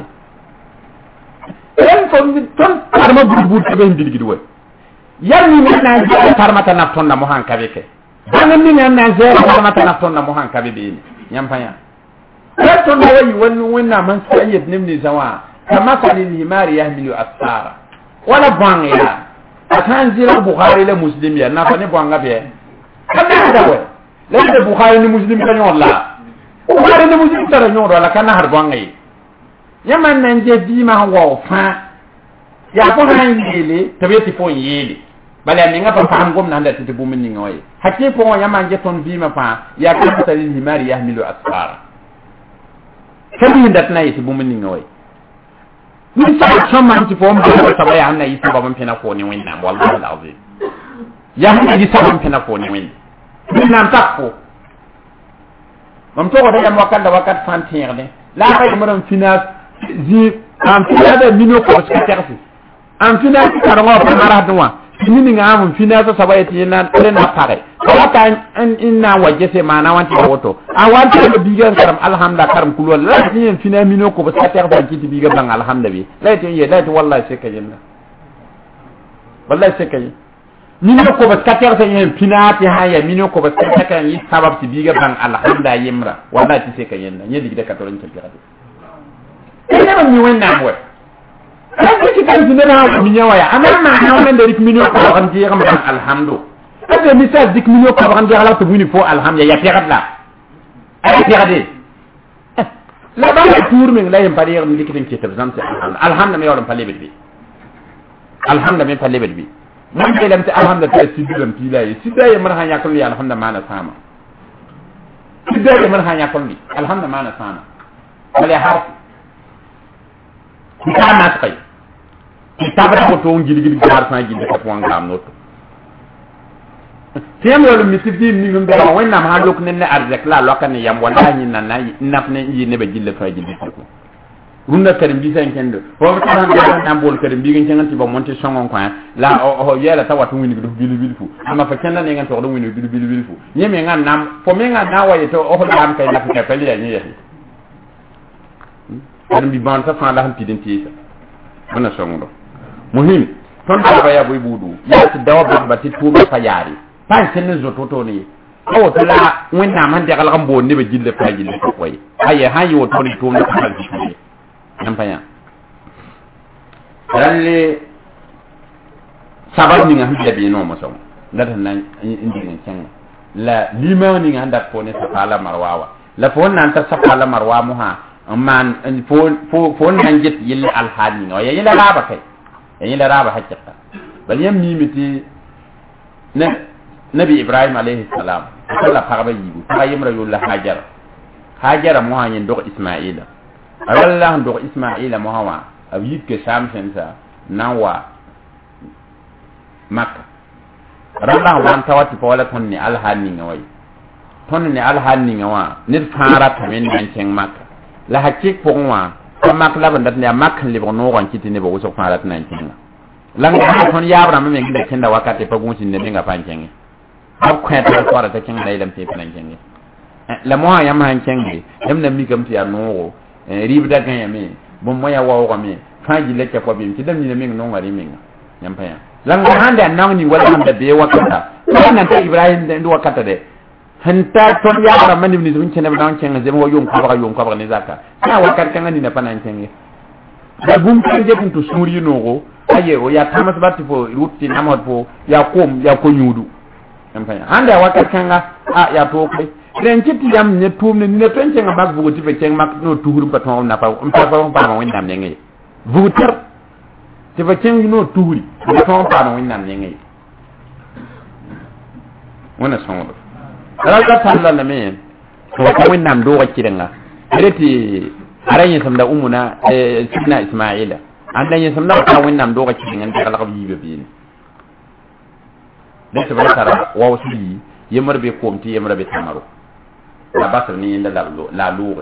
en ko mi ton arma bur bur te be ndi gidi way yar ni na na tarmata na ton na mo han kabe ke banam ni na na je tarmata na ton na mo han kabe be nyam fanya en ton na way won wonna man sayyid nimni zawa kama salil himari yahmilu asara wala bang ya atan zira bukhari le muslim ya na fa ne banga be kana da we le de bukhari ni muslim kan wala wala ne muzi tara nyodo la kana har bongai yaman nan je bi ma wa fa ya ko han yele tabe ti fo yele bala mi nga fa fam gom nan da ti bu min ni ngoy hakke fo yaman je ton bi ma fa ya ka talil himari yahmilu asfara kabi ndat na yi bu min ni ngoy ni sa so man ti fo mo ta ba ya na yi ba man pena ko ni winna wallahi alazim ya ha di sa man pena ko ni winna ni nam takko mam to ko da yam wakat da wakat fantirne la kay mo ram finance ji am finance mino ko ska terfi am finance ka ro ko mara dwa ni ni ngam finance sabayati na le na pare waka en inna wajese mana wanti woto a wanti ko bigan karam alhamdulillah karam kulol la ni en finance mino ko ska terfi kiti biga bang alhamdulillah la te ye la te wallahi se kayenna wallahi se kayenna mino ko ba skater sa yen pinati ha ya mino ko ba skater kan yi sabab ti biga bang alhamda yimra wala ti se kayen na nyedi de katoron ci pirati ene man ni wenna mo ko ci kan ci na mi nyawa ya amam ma na men de rik mino ko kan ji xam alhamdu ade misal dik mino ko kan ji ala to buni fo alhamda ya pirat la ay pirati la ba tour men la yem pare yam dikitin ci tabzam ci alhamda alhamda me yoram palle bi alhamda me palle bi man ke lam ta alhamdulillah sibilam tilaye sidaye man ha yakul ya alhamdulillah mana sama sidaye man ha yakul ni alhamdulillah mana sama wala har kana tay tabata ko to ngidi gidi har sa gidi ko wanga am noto tem wala mi tibdi ni ngum be wonna ma lok nen ne arzak la lokane yam wala ni nan na nafne yi ne be jille fa jille ko runda karim bi sen kende fo ta han de am bol karim bi ngin tanganti ba monte songon ko la o yela ta watu wini du bilu bilu fu ama fa kenna ne ngan to do wini bilu bilu bilu fu nyeme ngan nam fo me ngan na waye to o ho dam kay la ka pele ya nyi karim bi ban ta fa la han tidin ti sa mana songo muhim ton ba ya boy budu ya ti dawa ba ti tu ba fa yari pan sen zo to to ni o to la wonna man de kala kam bo ne be jille fa jille ko way aye ha yi o to ni to na ka ji nampaya ralle sabab ni nga hujja bi no mo so ndata nan indi ngi cenga la lima ni nga ndat ko ne safala marwawa la fo nan ta safala marwa mu ha man fo fo fo nan jet yil al hadi no ya yila raba kay ya yila raba hakka bal yam mi miti ne nabi ibrahim alayhi salam kala paraba yibu pa yimra yulla hajar hajar mo ha nyen do ismaila Allah ndo Ismaila mohawa abiyit ke sham sensa nawa makka ramba wan tawati ko wala tonni alhani ngawai tonni alhani ngawa nit fara tamen nan ceng makka la hakik pongwa makka la bandat ne makka le bono wan kitine bo so fara nan ceng la nga ton yabra me ngi kenda wakati pa gunsin ne nga panceng ab kweta fara ta ceng dai lam te nan ceng la mo ya man ceng dem na mi kam ti anoro ribda kan yame bon moya wa wa me faji leke ko bim tidam ni me no ngari me nyam pa ya lang handa nang ni wala handa be wakata nan ta ibrahim de ndo wakata de hanta ton ya bara mani ni dun cene ban cene zem wo yom ko ba yom ko ba ni zakka na wakata kan ni na panan cene da bum kan je kuntu suri no go aye o ya tamas batti fo rutti namot fo ya kom ya ko nyudu nyam pa ya handa wakata kan a ya to ko ren kiti yam ne tumne ne penche nga bag buguti fe ceng mak no tuhuru pa ton na pa um pa pa pa ma windam ne ngi bugutar te fa ceng no tuhuri ne ton pa no windam ne ngi wona songo dara ka talla na me to ko windam do ko kirenga reti aranye samda umuna e sidna ismaila andanye samda ko windam do ko kirenga dara ko yibe bi ni ne se ba tara wa wasuli yemar be komti yemar be tamaro la basar ni inda la loure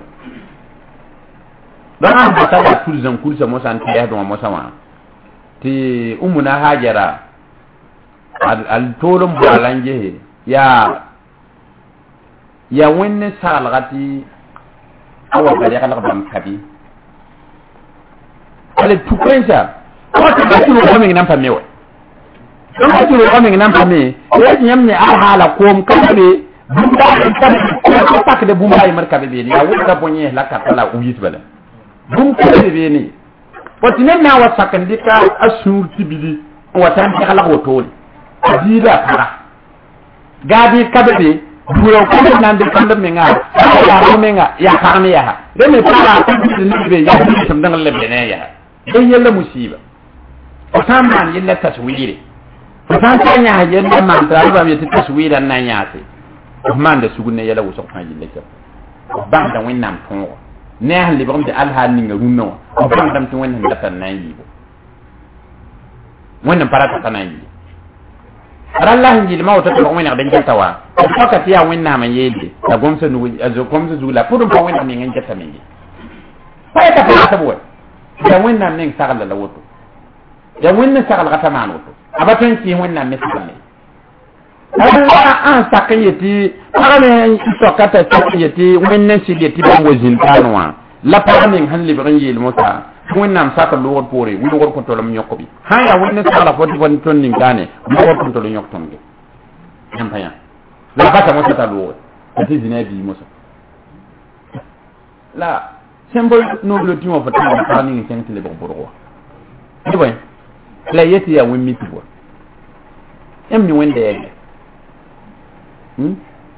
dan an ta ta tulzan kursa mo san tiya do mo sama ti umuna hajara al tolum balanje ya ya wenne salgati awa gari kala bam kabi ale tukrensa ko ta tulu ko mi nan pamewe don ko tulu ko mi nan pame ya nyamne a hala ko kabe bunda kan ko tak de bumba yi marka be ni ya wuta bonye la ka tala uyit bala bum ko be ni potinen na wa sakandika asur tibili watan ta kala hotoli adila para gadi kabe buro ko nan de kan me nga ya ko me nga ya ka me ya de me fara ko ni be ya ni sam dangal le bene ya de yella musiba o tamman yella taswiri o tan tanya yella man tra ba me taswira nan ya se o man de sugunne yella wuso kan yella ka ba da wen nam ton ne han le bam de alha ni nga runno o ba dam to wen han tan nan yi bo wannan parata tan nan yi Allah ngi ma wata ko wena ben jata wa ko ka tiya wenna ma yede ta gomsa nu azo komsa zula pudum pa wenna mi ngi jata mi fa ta fa ta bo ya wenna min sagala la woto ya wenna sagala ka taman woto abatan ki wenna mi sagala Allah an sakayeti agane sokata sakayeti wenna sigeti ba wozin tanwa la pa min hanli bi ngi musa wonnam saka lowor pore wi lowor ko tolam nyokobi haya wonne sala foti fon ton ning gane lowor ko tolo nyok tonge yam paya la bata mo sata lowor ati dina bi mo sa la symbole no le timo foti mo pa ni sen tele bo boro ni boy la yeti ya wimmi tibo em ni wende yege hm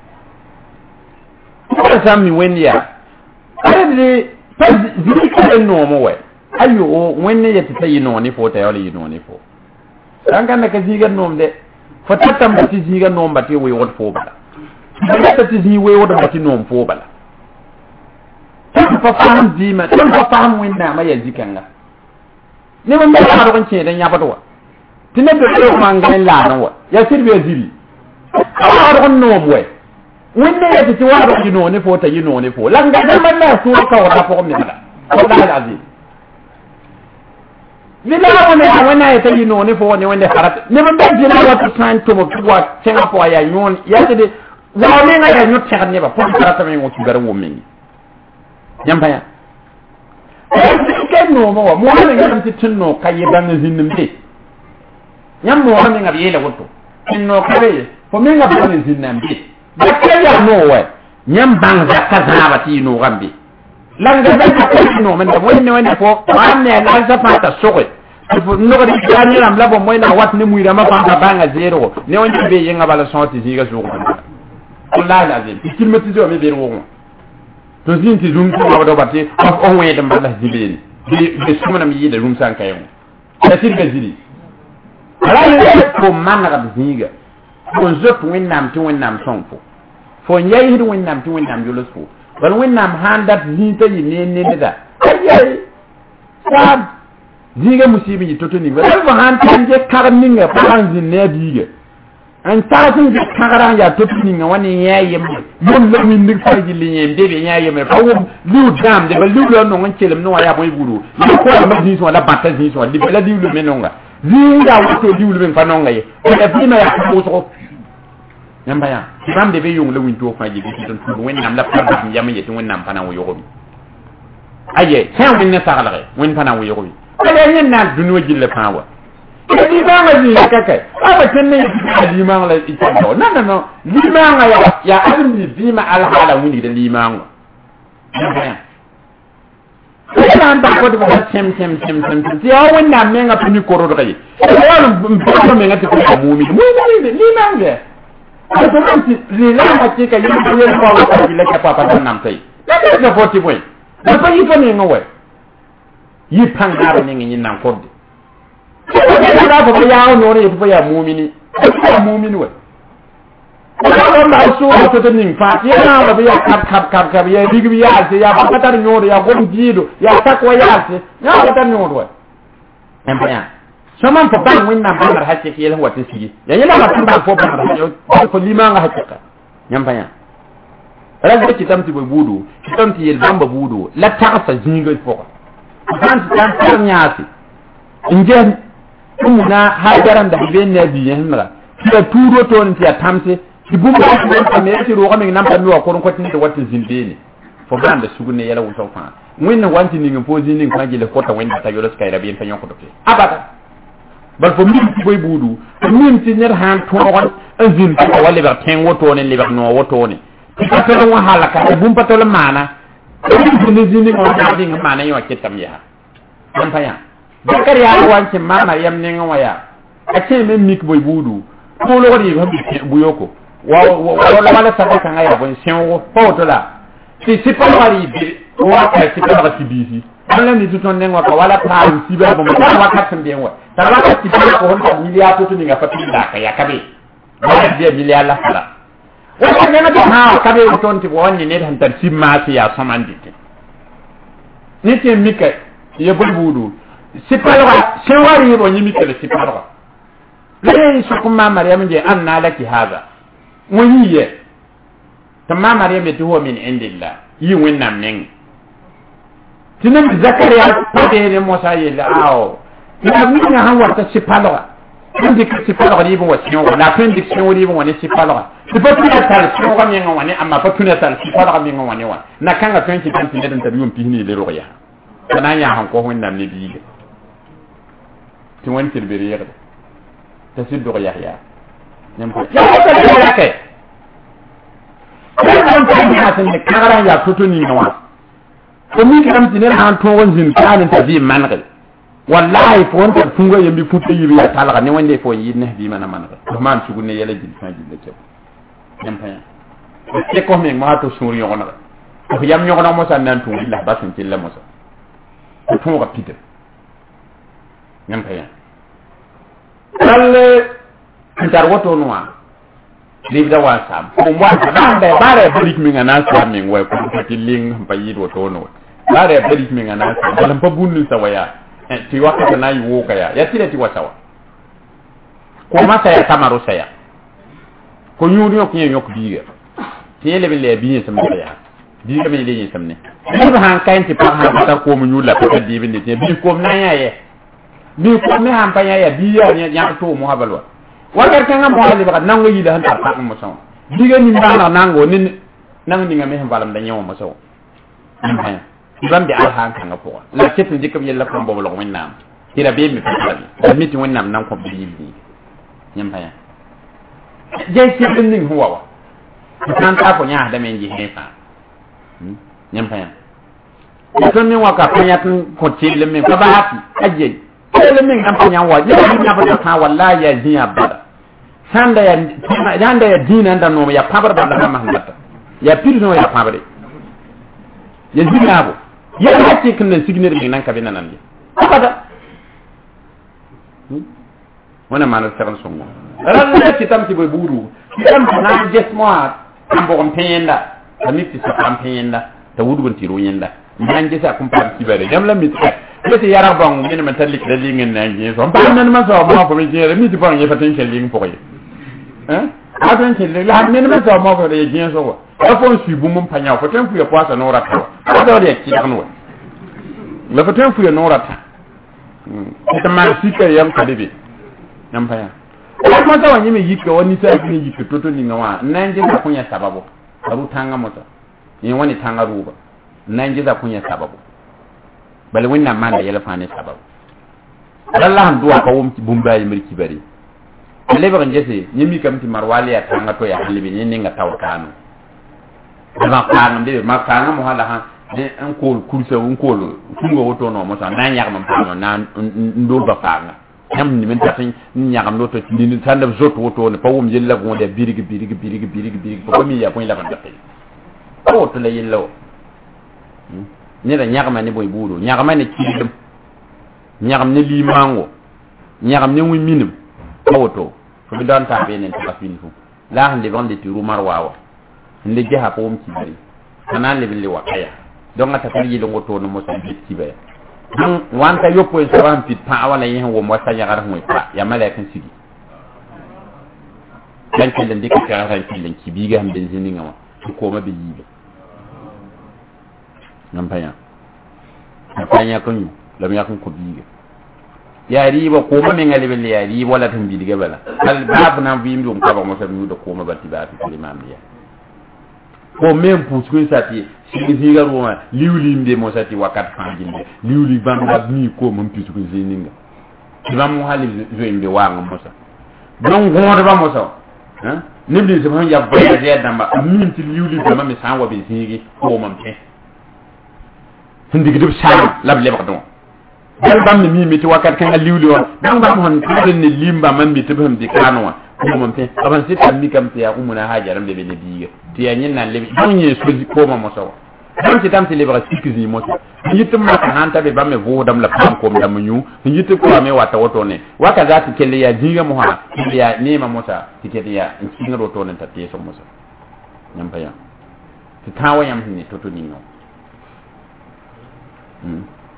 ko sam mi wende ya ale pas zikka no mo we ayo wenne yete tayi no ni fo tayo li no ni fo ranga na ka ziga nom de fo tatam bati ziga nom bati we wot fo bala bati zi we wot bati nom fo bala fa fam di ma fa fam winna ma ya zikanga ne mo mala ko nche de nyaba to tinne do do manga la no wa ya sirbe ziri ala ko nom we wenne yete ti wa do no ni fo tayi no ni fo langa de man na so ka wa fo mi bala wallahi azim Vila wana wana ya tayi no ne fo ne wanda harat ne ban da jina wata san to mo tuwa tenga po ya nyon ya te de wa me nga ya nyot tan ne ba po harata me mo tugar wo me nyamba ya ke no mo wa mo ne ngam ti tinno kay ban zinnim de nyam mo ne ngam yele woto tinno kay fo me nga ban zinnam de ba ke ya no wa nyam ban zakka ba ti no gambi langa da ko no men da wonne wonne fo wanne la sa pata sokoy no ko di jani ram la bo moy na wat ne muira ma fa banga zero ne wonne be yenga bala sonti ziga soko wallahi lazim kilmatizo me be wo to zinti zum ko do batte on wede mballa jibeli be sumana mi yida rum san kayo ta sirga ziri ala ne ko manna ga ziga ko zot wennam ti wennam sonfo fo nyai hidu wennam ti wennam yolos fo bal wennam handat zinta yi ne ne da ayai sab ziga musibi yi totoni bal ba han tan je karni nga pan zin ne biga an tasin je kagaran ya totoni nga wani yayi mu mon la min dik faji li nyem de be yayi me fa wo liu dam de bal liu lo no ngon celem no ya boy buru ni ko ma zin so la batta zin so di bela liu lo menonga zinga wato liu lo men fa nonga ye e bima ya ko so nyamba ya ram de be yung le winto fa ji bi ton fu wen nam la pa ba yam ye ton nam pana wo yogo aye sen win ne sagala wen pana wo yogo ale yen na dunu jille pa wa di ba ma ni kaka aba ten ne di ma la ita do na na no di ma ya ya adam di di ma al hala wini de di ma nyamba ya ina nda ko de ba sem sem sem sem ti ya wen na me nga pini koro do kay wala ba me nga ti ko mu mi mu ni di ma nge ay to nanti rila ma ci ka yim ko yel ko ko bi la ka papa tan nam tay la de na foti boy da pa yi fa ne ngowe yi pangara ne ngi nan ko de da ko ya no ne ko ya mu'mini ya mu'mini we ko ma su ko to nin fa ya na ba ya kap kap kap kap ya digi ya se ya pa tar nyoro ya gom jido ya takwa ya se ya pa tar nyoro we empaya saman fa ban winna ban har hakke yel wata sigi ya yela ba tan ba fo ba ko lima nga hakka nyam panya raga ci tamti boy budu ci tamti yel bamba budu la taxa jinga fo kan tan tan nyaasi inje umuna hajaran da be nabi yamra ta turo to ni ta tamse ci bumba ko ta me ci ro ko mi nam tan wa ko ko tin to wata zindeni fo ban da sugunne yela wuto fa winna wanti ni ngam pozi ni kan jile ko ta wenda ta yolos kay rabi en fa nyoko to abata bal fo min boy budu min ti ner han togon azin ko wala ba ten woto ne le ba no woto ne ka to wa halaka e bum patol mana ko ni zini ko da ding mana yo kitam ya dan pa ya bakar ya wanci mama yam ne ngwa ya a ce min mik boy budu ko lo wadi ba bu yoko wa wa la mala sa ka ngaya bon sen wo poto la si si pa wari bi wa ka si pa ba ti bi ala ni tu ton nengo ka wala pa si ba bon ta wa ka tan bien wa ta wa ka ti bi ko hon ta miliya to ni nga fati da ka ya kabe wa bi miliya la hala wa ka ne ma ha kabe ton ti wonni ne tan tar simma si ya samandite ni te mika ye bulbudu si pa wa sen wari bo ni mika le si pa wa le so kuma maryam je anna laki hada moyiye tamma maryam tu huwa min indillah yi wennam nen tinan zakariya pade ne mosa yele aw ina mina han warta sipalwa indi ki sipalwa ni bo wati on la fin diction woni bo woni sipalwa ti pa tu tal si on mi ngwani amma pa tu ne tal sipalwa mi ngwani wa na kanga twenty twenty ne dan tabiyon pihni le roya kana ya han ko wonnam ne biige ti won tirbiri yerde تسد يحيى نمبر يا يا كي كان كان حسن كغرا يا فتوني نوا فمي كلام تنير هان تون زين كان تبي منغل والله فون تفونغ يمي فوتي يبي تالغا ني وندي فو ينه بي منا منغل مان سغون يلا جيل فان جيل تي نمبر تي كو مي ما تو سوري يونا ko yam ñogono mo sa nan tu illa basin ci la mo sa to ko pite ñam paya alle antar woto noa libda wa sam ko mo ba ba bare balik mi ngana sa mi way ko ti ling pa yi woto no bare balik mi ngana sa balam pa bunni sa waya ti wakata na yi wo kaya ya tire ti watawa ko ma sa ya tamaro sa ya ko nyuri ko nyen yok biige ti le be le biye sam ya di ga me le yin sam ne ko han kain ti pa ha ta ko mu nyula ko di be ne ti bi ko na ya ye bi ko me han pa ya bi ya ya to mo habalwa wa gar kan am hali ba nango yi da han ta pa mo so bi ga ni ba na nango ni nang ni nga me han balam da nyaw mo so han ibam bi al han kan ko la ketin dikam yella ko bo lo ko nam tira be mi fa da mi ti wonnam nan ko bi bi nyam pa ya je ci bin ni huwa wa kan ta ko nya da men ji hefa nyam pa ya ko ni wa ka pa ya ko ci le men ko ba hati aje le men am pa nya wa je ni ya ba ta wallahi ya ji ya ba sanda ya sanda ya dina nda no ya pabar ba da ma ngata ya pirno ya pabar ya dinabo ya hatti kin nan signir min nan ka bin nan ni abada wana mana saral songo ralla ci tam ci boy buru tam na jes moa am bo penda tamit ci sam penda ta wudu gon tiro yenda nan jesa kum pam ci bare jam la mit ko ci yara bang min man talik da li ngeen nan ji so ba nan ma so mo ko mi jere mi ci bang ye fatin ci li ngi pokoy hein adon ci li la min ma so mo ko de ji so ko da fon su bu mum panya ko tan fu ya kwasa no rata ko da de ci dan wo la fa tan fu ya no rata ta ma ci ka yam kadibi nam paya ko ma ta wani me yike wani sai ni yike toto ni ngawa nan je ka kunya sababu aru tanga mota ni wani tanga ruba nan je ka kunya sababu bale wannan man da yala fane sababu Allah han duwa ka wum bumba yi mirki bari le ba nje se nyimi kam ti marwali ya tanga to ya halibi ni ninga tawkanu ma kana de ma kana mo hala ha de an ko kurse un ko fungo woto no mo sa nan yak mam pa nan ndo ba fanga nam ni men tatin nyagam do to ni tanda zot woto ne pawum yella go de birigi birigi birigi birigi birigi ko mi ya point la ban tapé ko to la yello ni da nyagama ni boy budo nyagama ne kidum nyagam ne limango nyagam ne wi minim woto ko bi don ta be ne ta fini fu la hande bande ti rumar wawa hande jaha ko um kibari kanan le billi wa aya don ata kali yelo woto no mo sa bi kibaya dan wanta yopo e sawan pit pa wala yin wo mo tanya gar mo pa ya malaikan sigi dan kilen dik ka ran kilen ki biga ham ben zini ngama ko ma bi yibe nam paya paya ko ni lam yakun ko biga ya riba ko ma men ngali bel ya riba wala tan bi diga bala al bab na bi ndum ka ba mo sa mi do ko ma bati ba fi imam biya ko même pour ce que ça ti si ziga roma liwli mbe mo sati wakat fanginde liwli banda ni ko mum pisu ko zininga diba mo hali zo mbe wanga mo sa don godo ba mo sa hein nimbi se ban ya ba ya damba min ti liwli ba ma mi sanwa be zigi ko mum te hindi gidib sa lab le ba don dal bam mi mi ti wakat kan liwli wa dan bam hon tan ni limba man mi ti bam di kanwa ko mon pe aban sit am mi kam ti ya umuna hajaram de be ne biye ti ya nyin nan le don ye so ko ma mo so dan ti tam ti le ba sikizi mo yitum ma kan hanta be bam me vodam la pam ko dam nyu yitum ko me wata woto ne waka za ti kelle ya jinga mo ha ya ne ma mota ti ke ya in ro to ne ta te so mo so nyam pa ya ti tawa yam ni to to ni no hmm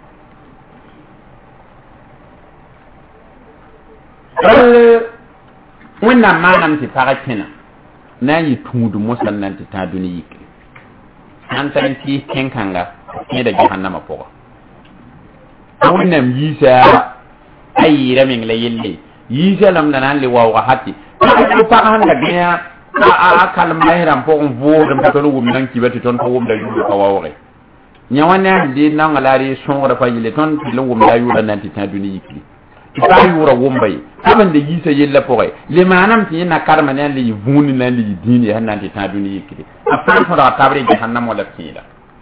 wannan manam ti fara kina na yi tudu musallan ti ta duni yike an san ti ken kanga ne da jahannama ko wannan yisa ayi ramin la yille yisa lam nan le wa hati ko fa han da ya a a kalam lahram ko on vo dum ta to wum nan ki beti ton ko wum da yu ko wawre nyawana di nan ngalaari songra fa yile ton ti lo wum da yu da nan ti ta duni yike ta yura wombay taban de yisa yella pore le manam ti na karma nan li vuni nan li dini hanan ti ta duni yikri afan fara tabre jahannam wala kila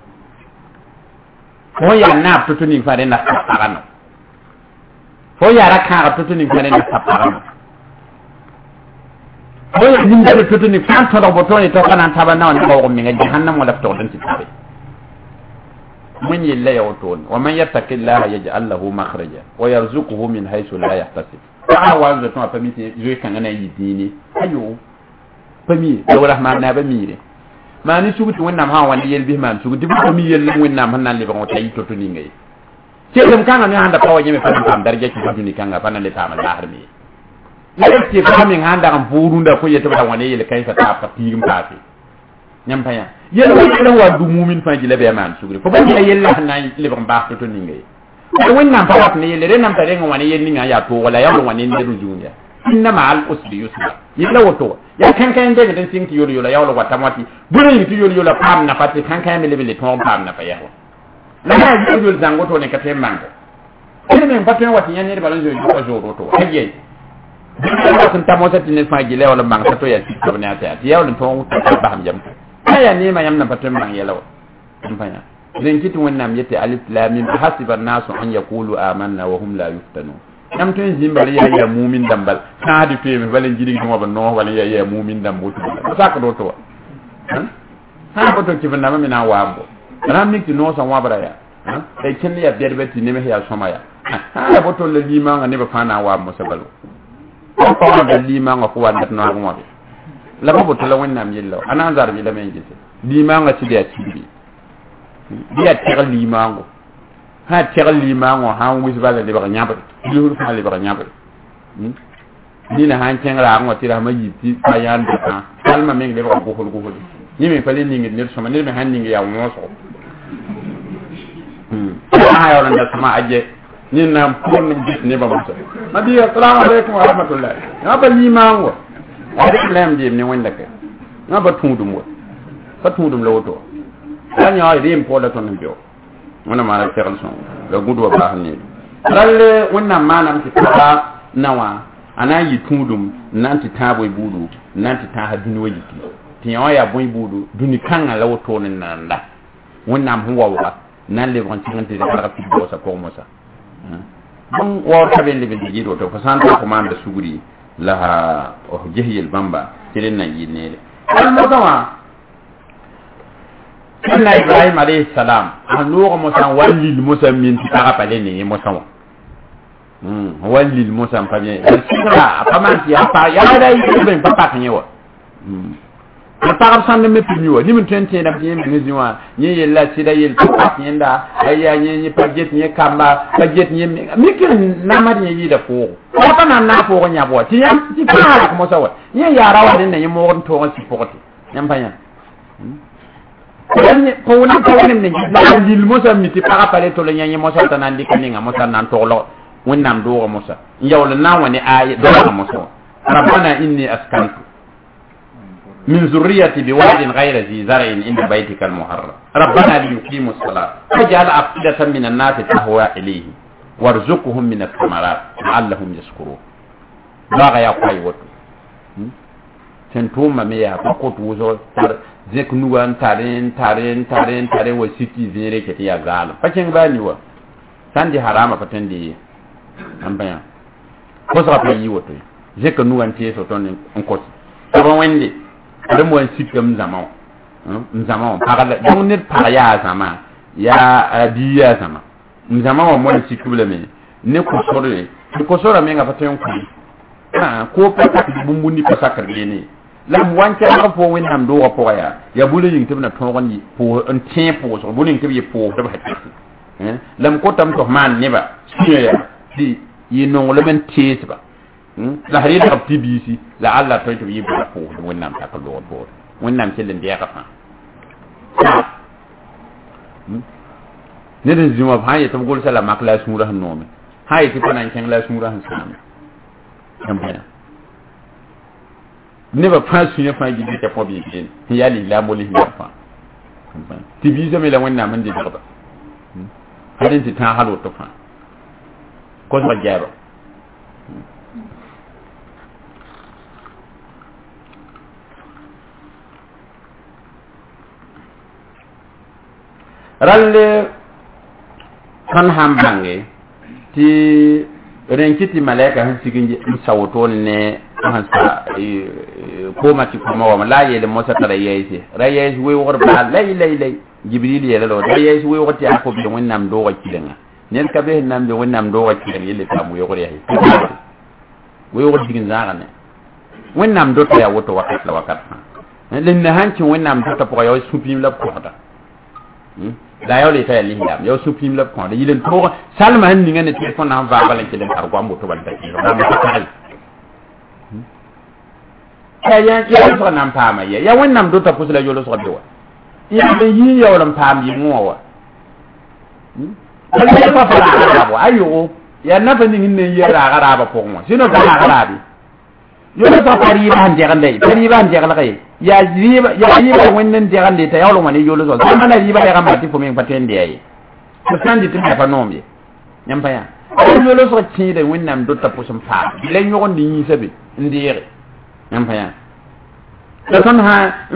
fo ya na tutuni fare na saparano fo ya raka tutuni fare na saparano fo ya ninda tutuni fan to do botoni to kana tabana on ko mi ngi jahannam wala to dan ti tabe من يلا يوتون ومن يتق الله يجعل له مخرجا ويرزقه من حيث لا يحتسب فاوان زتون فميتي زوي كان انا يديني ايو فمي لو رحمان نا بميري ما ني سوغت ونام ها وان يل بي مان سوغت بو مي يل ونام هنان لي بون تاي توتو ني ngay cedem kanga ni handa taw nyeme fam tam darje ci duni kanga fana le tama lahar mi yel ci fami handa am burunda ko yete ba wani yel kayfa ta fa tigum taati nyam paya yel wala wa du mumin fa ji lebe man sugri ko ban yel la na le ban ba to ni ngay ko wonna pa wat ni yel re nam tare ngwani yel ni nga ya to wala ya wani ni du junga inna ma al usri yusra yella woto ya kan kan de den sing ti yolo yolo ya wala wata mati buri ti yolo yolo pam na pati kan kan me lebe le ton pam na pa ya la na yolo zango to ne ka te mango ene men patwen wati nyane balon jo ko jo roto aye ko kun ta mota tin fa ji le wala bang ta to ya ti ko ne ata ya wala to ta ba ham jam aya ni ma yam na patwen bang yelo kampanya len kitu wonnam yete alif lam mim hasiba an-nasu an yaqulu amanna wa hum la yuftanun nam tun zimbali ya ya mu'min dambal saadi to me balen jidi to ba no wala ya ya mu'min dambo to sa ko to han ha ko to kibna ma mina wambo ram ni no san wabra ya han e ken ya berbeti ne me ya soma ya ha bo to le lima nga ne ba fana wa musabalo ko ko da lima nga ko wadat no mo la bo to la wonnam yello ana zar bi la men jite lima nga ci de ci bi dia tegal lima ngo ha tegal lima ngo ha wis bala de ba nyaaba lu fa le ba nyaaba ni na han tengra ngo tira ma yiti ayan de ta kalma men de ba ko ko ko ni me fale ni ngi so ma ni me han ni ya mo so hmm ha ya wala sama aje ni na ko ni gis ne ba mo so ma bi assalamu alaikum wa rahmatullah na ba lima ngo wa lam de ni wanda ke na ba tudum wa ba tudum la woto dan ya rim po la ton bio wana mara tegal son la gudu ba ni lalle wannan manam ti ta nawa ana yi tudum nanti tabo budu nanti ta haduni wajiti ti ya boy budu duni kan la woto ni nanda wannan huwa wa nan le bon tinante de para pido sa ko mosa bon wa ta ben le ben di do to fa santa ko man da suguri la o jehiyel bamba tilen na yinele al motawa Allah Ibrahim alayhi salam anuro musa walil musa min ta pale ni musa hmm walil musa pale sira pamanti ya pa ya da yi ben papa kanyewa hmm ta san ne mepi niwa ni mun tente na bien ni niwa ni yella sira yel papa nyenda aya ni ni paget ni kamba paget ni mikin na ma ni yi da ko papa na na ko nya bo ti yam ti pa ko musa wa ni ya rawa den ne mo to ko ti pokoti nyam panya ko ni ko ni ko ni ni lil musa mi ti para pale to le nyanya musa tanan di kaninga musa nan to lo wonnam do musa yawla na woni ay do musa rabbana inni askantu min zurriyyati biwadin ghayra zi zar'in inda baytikal muharram rabbana liyuqimu as-salat faj'al afidatan min an-nas tahwa ilayhi warzuqhum min ath-thamarat la'allahum yashkurun daga ya koy woto tentuma me ya ko to zo zek nuwan taren taren taren taren wa siki zere ke ya zala fakin bani wa sandi harama patandi ambaya ko sa pa yi woto je ka nu antie so ton en ko ko wende da mo en sikem zaman zaman parala donc ne para ya zaman ya adiya zaman zaman mo mo sikubule me ne ko sore ko sore me nga paten ko ah ko pa bumbundi pa sakar ne lam wanke ma fo wen nam do ko ya ya bulu yin tibna tongon yi po en tempo so bulu yin tibi po da ba hein lam ko tam to man ne ba siya di yi no le men tes ba hmm la hari da tibisi la alla to to yi ba po wen nam ta ko do po wen nam celen dia ka fa ne den juma ba ya to gol sala makla sura han no me hay ti panan ken la sura han sam am ba ne ba pas sunya fa gidi ta fobi bin ya li la moli ya fa ti bi zame la wannan man de ba hadin ti ta halo to fa ko ba jaro ralle kan hambange ti renkiti malaika han siginje sawoto ne hansa ko mati ko ma la yele mo sa tara yeyse rayes we wor ba lay lay lay jibril yele lo rayes we wor ti ko bi wonnam do wakilenga nen ka be nam be wonnam do wakilenga yele tamu yo ko yahi we wor digin zagane wonnam do to ya woto wakat la wakat len na hanci wonnam do to ko yo supim la ko ta da yo le ta li ndam yo supim la ko da yilen to salma han ni ngane telefon na va balen ci den tar ko ambo to bal ta ki ya ya ya so nan pa ma ya ya wannan do ta pusula yolo so dewa ya be yi ya wala pa mi ngowa hmm ya pa pa ba ayo ya na fa ni ne ya ra ga ba ko mo sino ta ga ra bi yolo pa pari ba han je gande pari ba han je gala kai ya riba ya riba wannan je gande ta yolo mani yolo so ta mana riba ya ga mati fo men patende yayi to sandi tin fa nombe nyam pa ya yolo so ti de wannan do ta pusum pa bilen yo ndi ni sabe ndire nyam pa ya la ton ha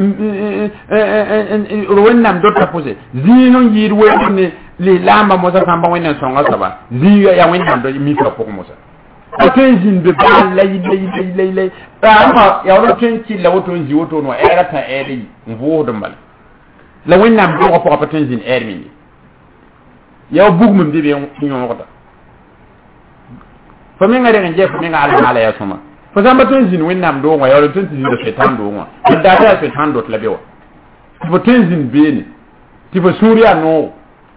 wonnam do ta pose zino yir wonni li lamba mo sa samba wonna songa saba ziya ya wonnam do mi fa ko mo sa o ten zin be ba lay lay lay lay lay ta ma ya ro ten ki la woto zi woto no era ta eri mvo do mbal la wonnam do ko ko ten zin er mi ya bugum bi be nyon ko ta fa mi ngare nje fa mi ngala ala ya soma fa zamba ten zin wonnam do wa yoro ten zin do setan do wa da ta setan do tlabewa fa ten zin be ni ti fa suriya no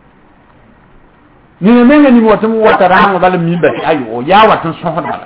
ni ne menga ni wata mu wata rango bal mi ba ayo ya wata so hoda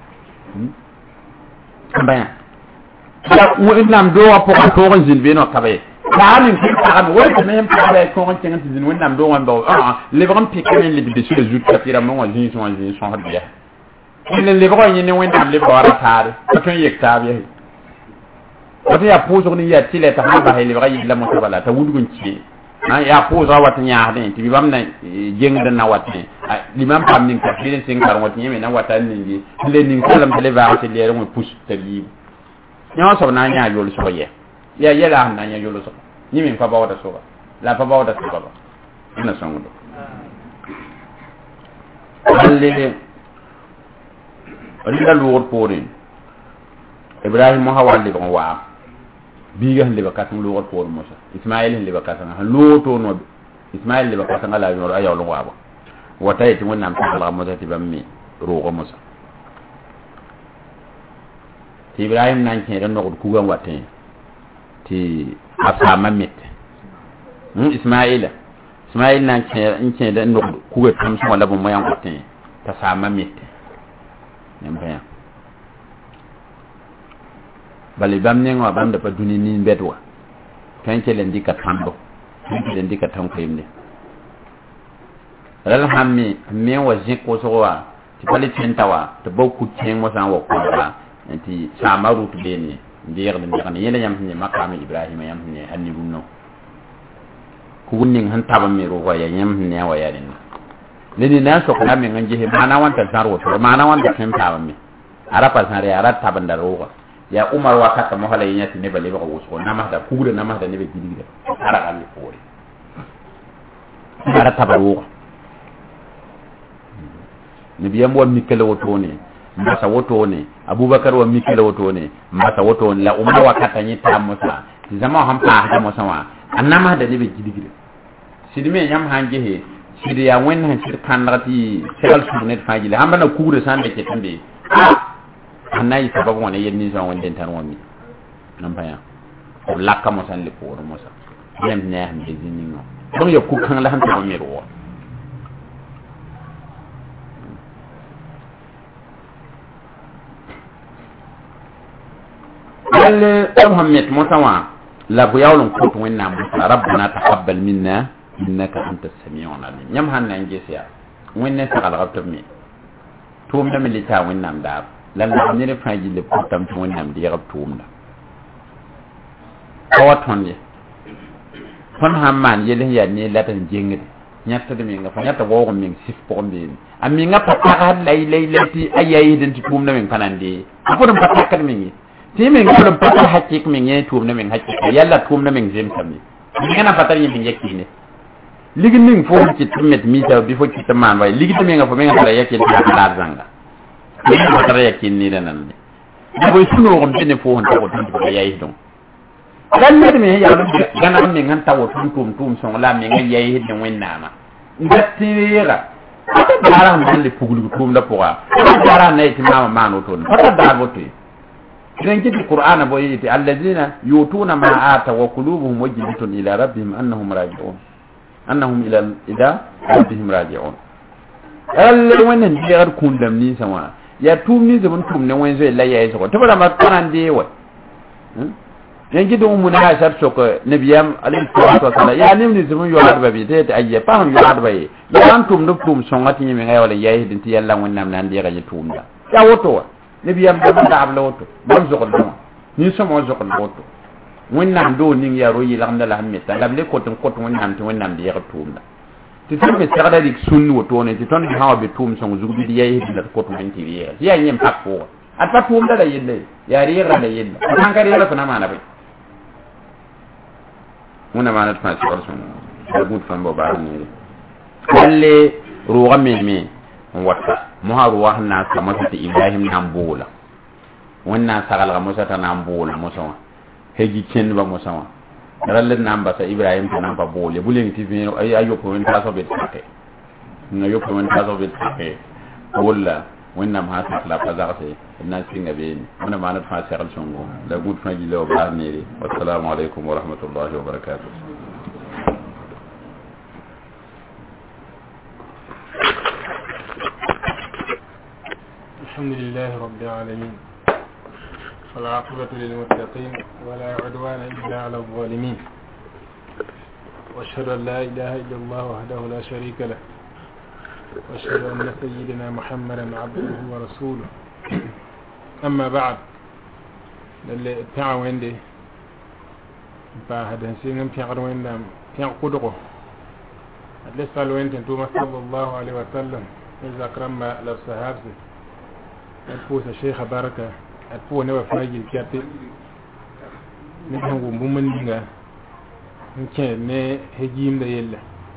kambaya ya wonnam do wa po ko zin be no kabe kanin ki ka do wa me pa ba ko ko tin zin wonnam do wa ba ah le bram piquer le de sur les autres kapira mo wa zin so zin so hoda ya ne le bram ni ne wonnam le ba ra tare ko ton yek tabe wata ya pozo ni ya tile ta hamba he le bram la mo tabala ta wudgun ci ah ya pozo wata nya de ti bam na jeng da na wata limam pam nin ka bilen sing kar wata nyeme na wata ningi le nin kalam tele ba se le mo pus ta li nya so na nya yol so ye ya ya la na nya yol so ni min fa ba wata so la fa ba wata so ba ina songo do alle ali da lor pore ibrahim mo hawal le bon wa biga hande bakatum lor pore mo sa ismail hande bakatum ha lo to no ismail le bakatum ala yo ayo lo wa wata yati wannan ta Allah mo zati bammi rogo mo sa ibrahim nan ke ran no ku gan watte ti asama mit hmm ismaila ismail nan ke in ke da no ku ga tam so wala bo mo yan watte ta sama mit nyam ba bali bam ne ngwa bam da pa duni ni bedwa kan ke len dika tambo kan ke len dika tam ko yimne ral hammi me wa jiko so wa ti pali tentawa to boku ten mo san wa ko ba anti samaru to beni ndiyer de ndiyer ni yele yam ni makam ibrahim yam ni hanni bunno ku gunning han taba me ro wa yam ni wa ya den ni na so kana me nganje he mana wanta zaro to mana wanta ken taba me arapa sare arata tabanda ro ya umar wa kata mo hala yati ne bale ba wuso na ma da kugure na ma da ne be gidigida ara ali fori ara tabaru nabiyam wa mikala wotone mbasa wotone abubakar wa mikala wotone mbasa wotone la umma wakata ni ta musa zama ham pa ha musa wa annama da libe gidigide sidime yam hanje he sidi ya wen han sir kanrati sel sunet fajile hamba na kuure sande ke tambe anai sababu wana yenni so wonde tan woni nan baya ko lakka mo san le ko mo sa yem ne ham de zini no donc yo ku kan la han to mi ro alle muhammad musawa la bu yawlun ko to wenna rabbana taqabbal minna innaka antas samiul alim nyam han nan gesiya wenne sagal rabta mi tum da milita wennam da lan la ne fa ji le putam to wennam di rab tum da ko watonde fon hamman yele ya ne latan jengde nyatta de mi nga fa nyatta wo ko min sif ko mbi ami nga pata lay lay lati ayayi den ci tum da min fanande ko dum pata kad mi ti min ko dum pata hakik mi ngi tum da min hakik yalla tum da min jem tammi ngana pata yi min yakine ligi ning fo ci tamet mi taw bi fo ci taman way ligi tamen nga fo me nga fala yakin ta zanga ni ma tara yakin ni nan ni boy suno ko bene fo hon taw tan ko yayi don dan ne me ya do gana me ngan taw tum tum tum son la me nga yayi de wenna ma ngatira ata dara man le pugulu tum la poa dara ne ti mama mano ton ata da bote ren ci qur'ana boy yiti alladina yutuna ma ata wa qulubuhum wajlatun ila rabbihim annahum raji'un annahum ila ila rabbihim raji'un alle wannan diyar kundam ni sama ya tumni zaman tum ne wanzo la yayi so to bara ma tarande wa yan gido mun na shar so ko nabiyam alayhi salatu wasallam ya nimni zaman yo arba bi te ta ayya fa yo arba yi ya antum dum tum songati mi ngay wala yayi din ti yalla wonnam nan di gaje tumda ya woto nabiyam da da abla woto bam zo ko dum ni sama zo ko woto wonnam do ning ya royi lamda la hamme ta lamle ko ton ko ton wonnam to wonnam di yaga tumda ti tan be sagada dik sunni woto ne ti ton bi hawa be tum son zugubi di yayi di ko ton ti wiya ya nyem pakko at pa tumda da yelle ya riira da yelle tan ka riira ko na mana be muna mana ta ci orson da gut fan bo ba ni alle ruwa me me wata mu ha ruwa na kama ta ibrahim nan bola wannan sagal ga musa ta nan bola musa heji ken ba musa wa ralle nan ba sa ibrahim ta nan ba bole bulen ti fi ay ayo ko en taso be take na yo ko en taso be take wala wannan ma ta la fa za ta nan singa be ni muna mana ta ci orson go da gut fan ji lo ba ni assalamu alaikum wa rahmatullahi wa barakatuh. الحمد لله رب العالمين والعاقبة للمتقين ولا عدوان إلا على الظالمين وأشهد أن لا إله إلا الله وحده لا شريك له وأشهد أن سيدنا محمدا عبده ورسوله أما بعد التعاون عندي بعد سنين تعاون عندنا تعقدقه لسه لو أنت صلى الله عليه وسلم إذا كرم للصحابة الفوس الشيخ بركة الفوس نوى فاجي الكاتب نحن بمن دينا نكين نه هجيم ده يلا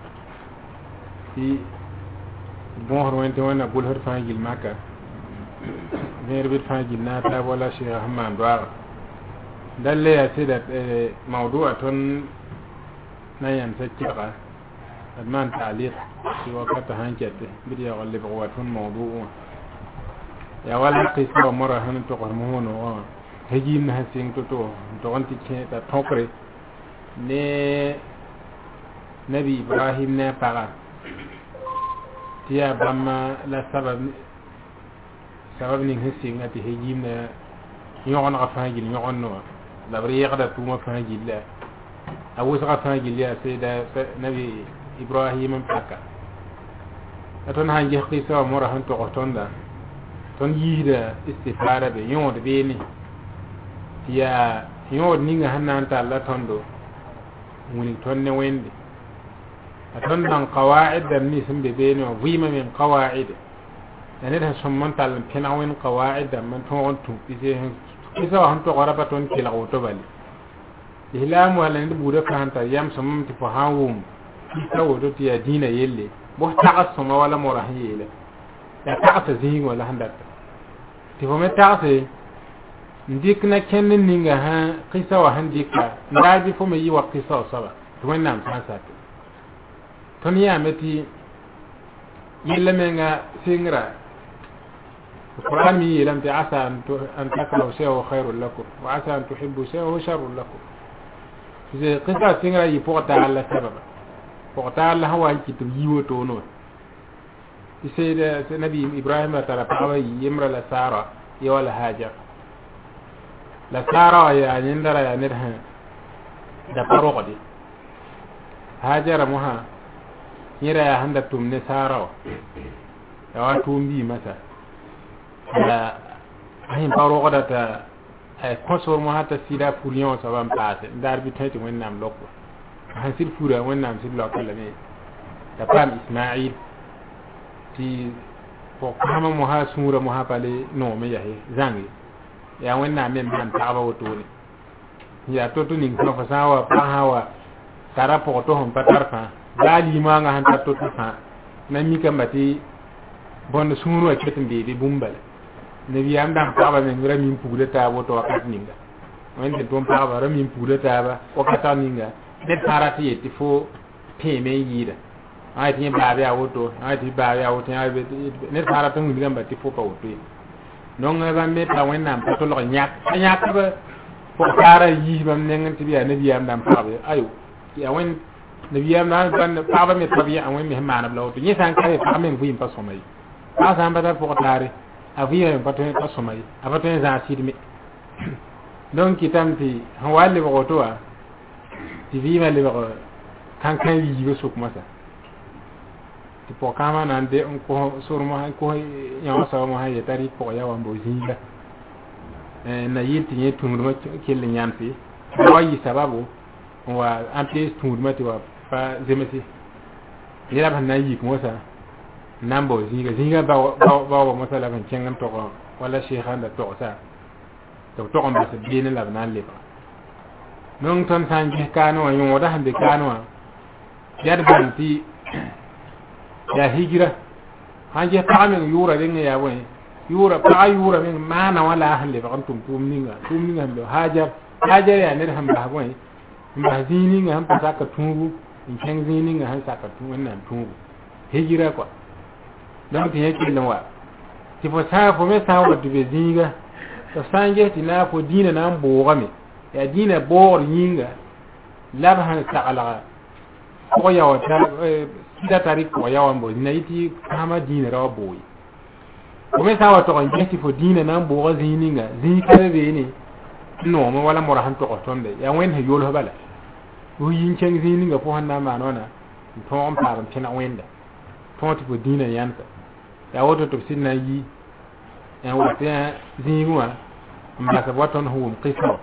في بوهر وين توانا بقول هر فاجي الماكا غير بيت فاجي ناتا ولا شيخ حمان دوار ده اللي يصير موضوع تون نيان سكرة أدمان تعليق في وقت هانجت بدي أغلب قواتون موضوع ya wala qisa mara han to ko mo hono hejim na sing to to to anti che ta tokre ne nabi ibrahim ne para tiya bamma la sabab sabab ni hesing ati hejim na yon na faajil yon no la briqada tuma faajil la awu sa faajil ya sayda nabi ibrahim paka aton han je qisa mara han to ko tonda ton yida istifara be yod be ni ya yod ninga hananta Allah tondo muni tonne wende aton dan qawaid dan ni sembe be no wima min qawaid yani da somman tal penawin qawaid man ton tu ise ise han to qaraba ton kila auto bali ihlam wala ndi buda kanta yam somman ti fa hawum tawo to ti adina yelle bo ta'assuma wala murahiyela ya ta'ata zihin wala handa ti fo me ta'ata ndik na kenin ninga ha qissa wa handika ndaji fo me yi wa qissa saba to wannan san sa to ni ameti yilla menga singra القرآن مي لم تعسى أن تكرهوا شيئا خير لكم وعسى أن تحبوا شيئا شر لكم إذا قصة سنغرا يبقى على سبب بقى على هو يكتب يوتونو السيد النبي إبراهيم ترى بقى يمر لسارة يولا هاجر لسارة يعني ندرا يعني ده ده بروق دي هاجر مها يرى عندك من سارة يا تومبي مثلا la ayin baro goda ta ay konsor mo hata sida furion sa bam paase dar bi tayti won nam lokko han sil fura won nam sil lokko la ne ta pam ismail ti ko kama mo ha sura mo ha pale no me yahe zangi ya won nam men ban ta ba woto ni ya to to ning ko fa sawa pa hawa tara po to hon patar fa dali ma nga han ta to to fa na mi kambati bon sunu a ketin de de bumbal nabi am dam paaba men ramin puude ta woto wakat ninga wonde don paaba ramin puude ta ba wakata ninga de tarati yeti fo teme yida ay tin baabe a woto ay ti baabe a woto ay be ne tarata ngi gamba ti fo pa woto non nga ba me ta wonna am to lo nyak nyak ba fo tara yi bam nengan ti biya nabi am dam paaba ayo ya won nabi am na ban paaba me tabiya am me mana bla woto ni san kare pa men fu impa somay pa san ba ta fo tare aviya patone ta somay avatone za sidmi donc kitamti hawali woto wa ti viva le kan kan yi be suk masa ti po kama nan de on ko surmo han ko ya sa mo ha yetari po ya wa mbo zinga eh na yiti ne tunurma kelle nyampi wayi sababu wa ampe tunurma ti wa fa zemeti yela ban na yi ko sa nambo zinga zinga ba ba ba masala ban kengan to wala sheikhan da to sa to to on ba se bine la nan le ba non ton sanji kano yon wada hande kano yar banti ya hijira hanje paamen yura den ya won yura pa yura men mana wala hande ba tum tum ninga tum ninga do hajar hajar ya ne han ba won ba zini nga han saka tungu in ken zini nga han saka tungu wannan tungu hijira ko dan ti yake nan wa ti fo sa fo me sa wa dube zinga to sanje ti na fo dina nan bo game ya dina bor yinga labhan ta'ala ko ya wa ta da tari ko ya wa mbo na yiti kama dina ra boy ko me sa wa to on ti fo dina nan bo zininga zikare be ni no mo wala mo rahan to ko tonde ya wen he yolo bala o yin chen zininga fo hanna ma nona to on pa ran tena wenda to ti fo dina yanka ya woto to sinna yi ya wata zinwa mbaka waton huum qismo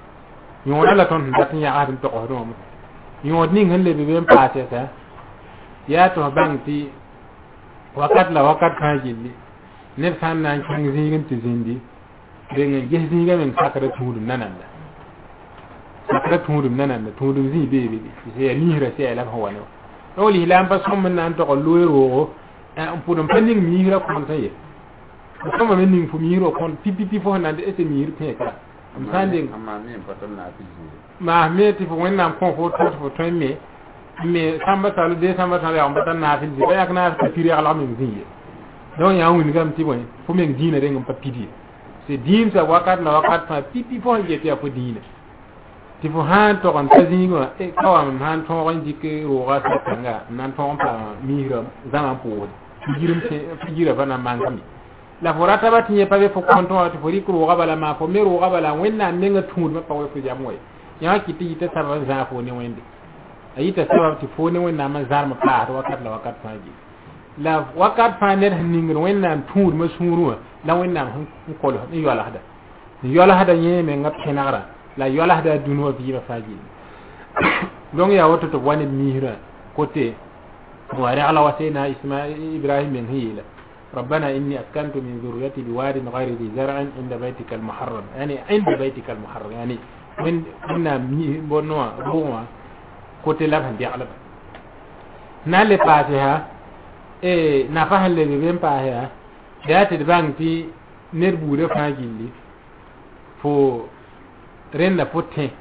yon ala ton datin ya adam to ko do mo yon ni ngale be ben paase ta ya to banti wakat la wakat ka jilli ne fan nan kan zingin ti zindi de ngi ge zinga men sakara tudum nananda sakara tudum nananda tudum zi be be se ni hira se ala ho wano oli lam pa som nan to ko loiro en pudum pending mi hira ko taye ko ma men ni fu mi hiro kon pipi fo nande ese mi hir te ka am sande amma mi paton na ti ma me ti fo wenna ko fo to fo to me me samba talu de samba talu am batan na fi di ba na ta tiri ala min zinye don ya woni gam ti boy fo men dina de ngam papidi se din sa wakat na wakat fa pipi fo je ti fo dina ti fo han to kon tazingo e kawam han to kon dike ro ga ta tanga nan to on pa mi hira zaman po fijirum se fijira bana mangami la forata bat nye pabe fo konto wa fo rikru ga bala ma fo meru ga bala wenna nenga tuud ma pawe fo jamoy ya kiti ite sabab za fo ne wende ayita sabab ti fo ne wenna ma zar ma pa wakat la wakat faji la wakat fa ne ningir wenna tuud ma suru la wenna hun ko lo ni yola hada ni yola hada nye me ngap kenara la yola hada duno bi ba faji donc ya woto to wani mihra côté wa ala wasina ismail ibrahim min hila ربنا إني أسكنت من ذريتي بواد غير ذي زرع عند بيتك المحرم يعني عند بيتك المحرم يعني من كنا بنوا بوا كنت لبهن دي على نال باسها إيه نفهم اللي بين باسها da ta bang ti ner buure fa gilli fo renda fotte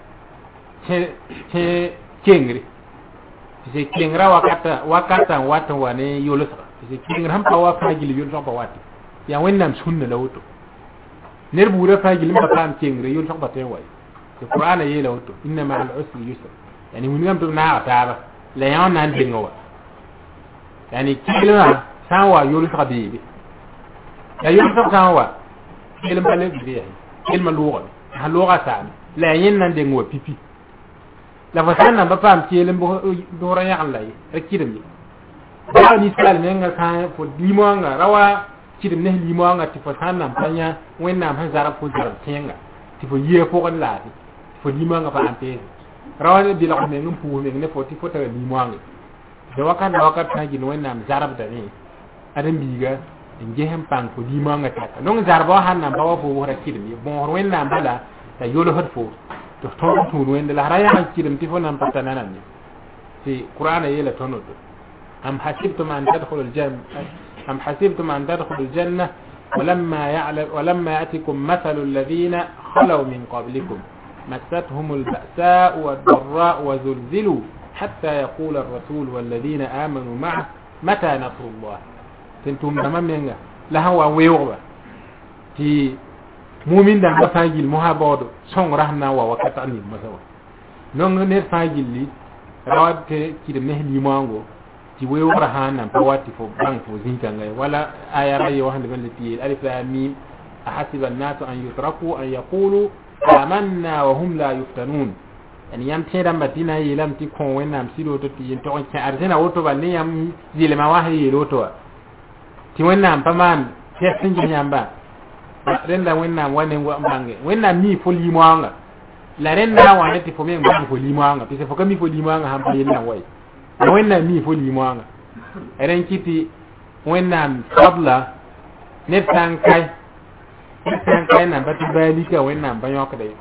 che che kengri se kengra wakata wakata watan wane yolusa se kengra ham pa wa fa gilli yolusa pa wati ya wennam sunna lawto ner buure fa gilli ma pam kengri yolusa pa te way te qur'ana yela lawto inna ma'al usri yusra yani mun ngam to na ataba la yan nan dingo yani kilma sawa yolusa bibi ya yolusa sawa kilma pale bibi kilma luwa ha luwa sa la yin nan dingo pipi la fasan nan ba pam kilma bo do ra ya Allah rekidam ni ba ni sal men nga ka fo dimo nga rawa kidam ne limo nga ti fasan nan panya wenna han zara fo zara tenga ti fo ye fo kan la fo limo nga pa ante rawa ne bi la ko men ngum pu men ne fo ti fo ta limo nga da wakan da wakat ta gin wenna zarab da ni adam biga en jehem pang fo limo nga ta non zarba han nan ba fo wora kidam ni bon wenna bala ta yolo hot fo to to to wende la raya han kidam ti fo nan patana nan ni في قرآن يلا تنود أم حسبتم أن تدخلوا الجنة أم حسبتم أن تدخلوا الجنة ولما يعلم ولما يأتكم مثل الذين خلوا من قبلكم مستهم البأساء والضراء وزلزلوا حتى يقول الرسول والذين آمنوا معه متى نصر الله تنتم تمامنا لهوا ويوغا في مؤمن ده مساجل مهابود سون رحنا ووكتاني مسوا نون نفاجل لي rawat ki de mehli mango ti we wara hanan pawati fo bank fo zinka ngai wala ayara yo hande ben lati alif lam mim ahasiba an-nas an yutraku an yaqulu amanna wa hum la yuftanun yani yam tedam madina yelam ti kon wenam silo to ti to on ka arjena woto ba ne yam zile ma wahi loto ti wenam paman te sinji nyamba renda wenam wane wange wenam ni fo limanga la renda wa ne ti fo men ba fo limanga ti se fo kami fo limanga ham pa yella way wenna mi fo limanga eren kiti wenna qabla ne tan kai tan kai na ba ti bali ka wenna ba yok de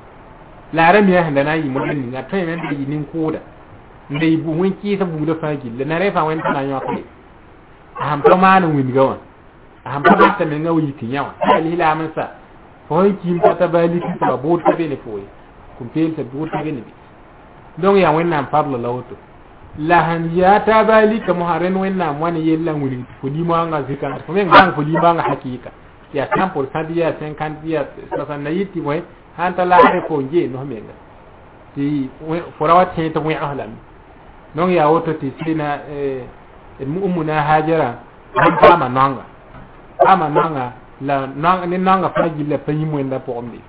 la ra mi handa na yi mun ni ga tay men di nin koda ndey bu wen ki sa bu da fa gi le na re fa wen tan yok de ham to ma no win gawan ham pa ta men ngawi ti nyawa ali la man sa fo ki ta bali ki ba bo ta be ne fo kum pel ta bo ta be ne donc ya wenna parle la auto la han ya ta bali ka muharen wenna wani yella nguli fo di ma nga zika ko men gang fo di ma nga hakika ya cent pour cent dia cinquante dia soixante na yiti moy han ta la ko nje no men ti fo rawa tin to moy ahlam donc ya auto ti sina eh mu umuna hajara han ta ma nanga ama nanga la nanga ni nanga fa gilla fa yimo nda po ombi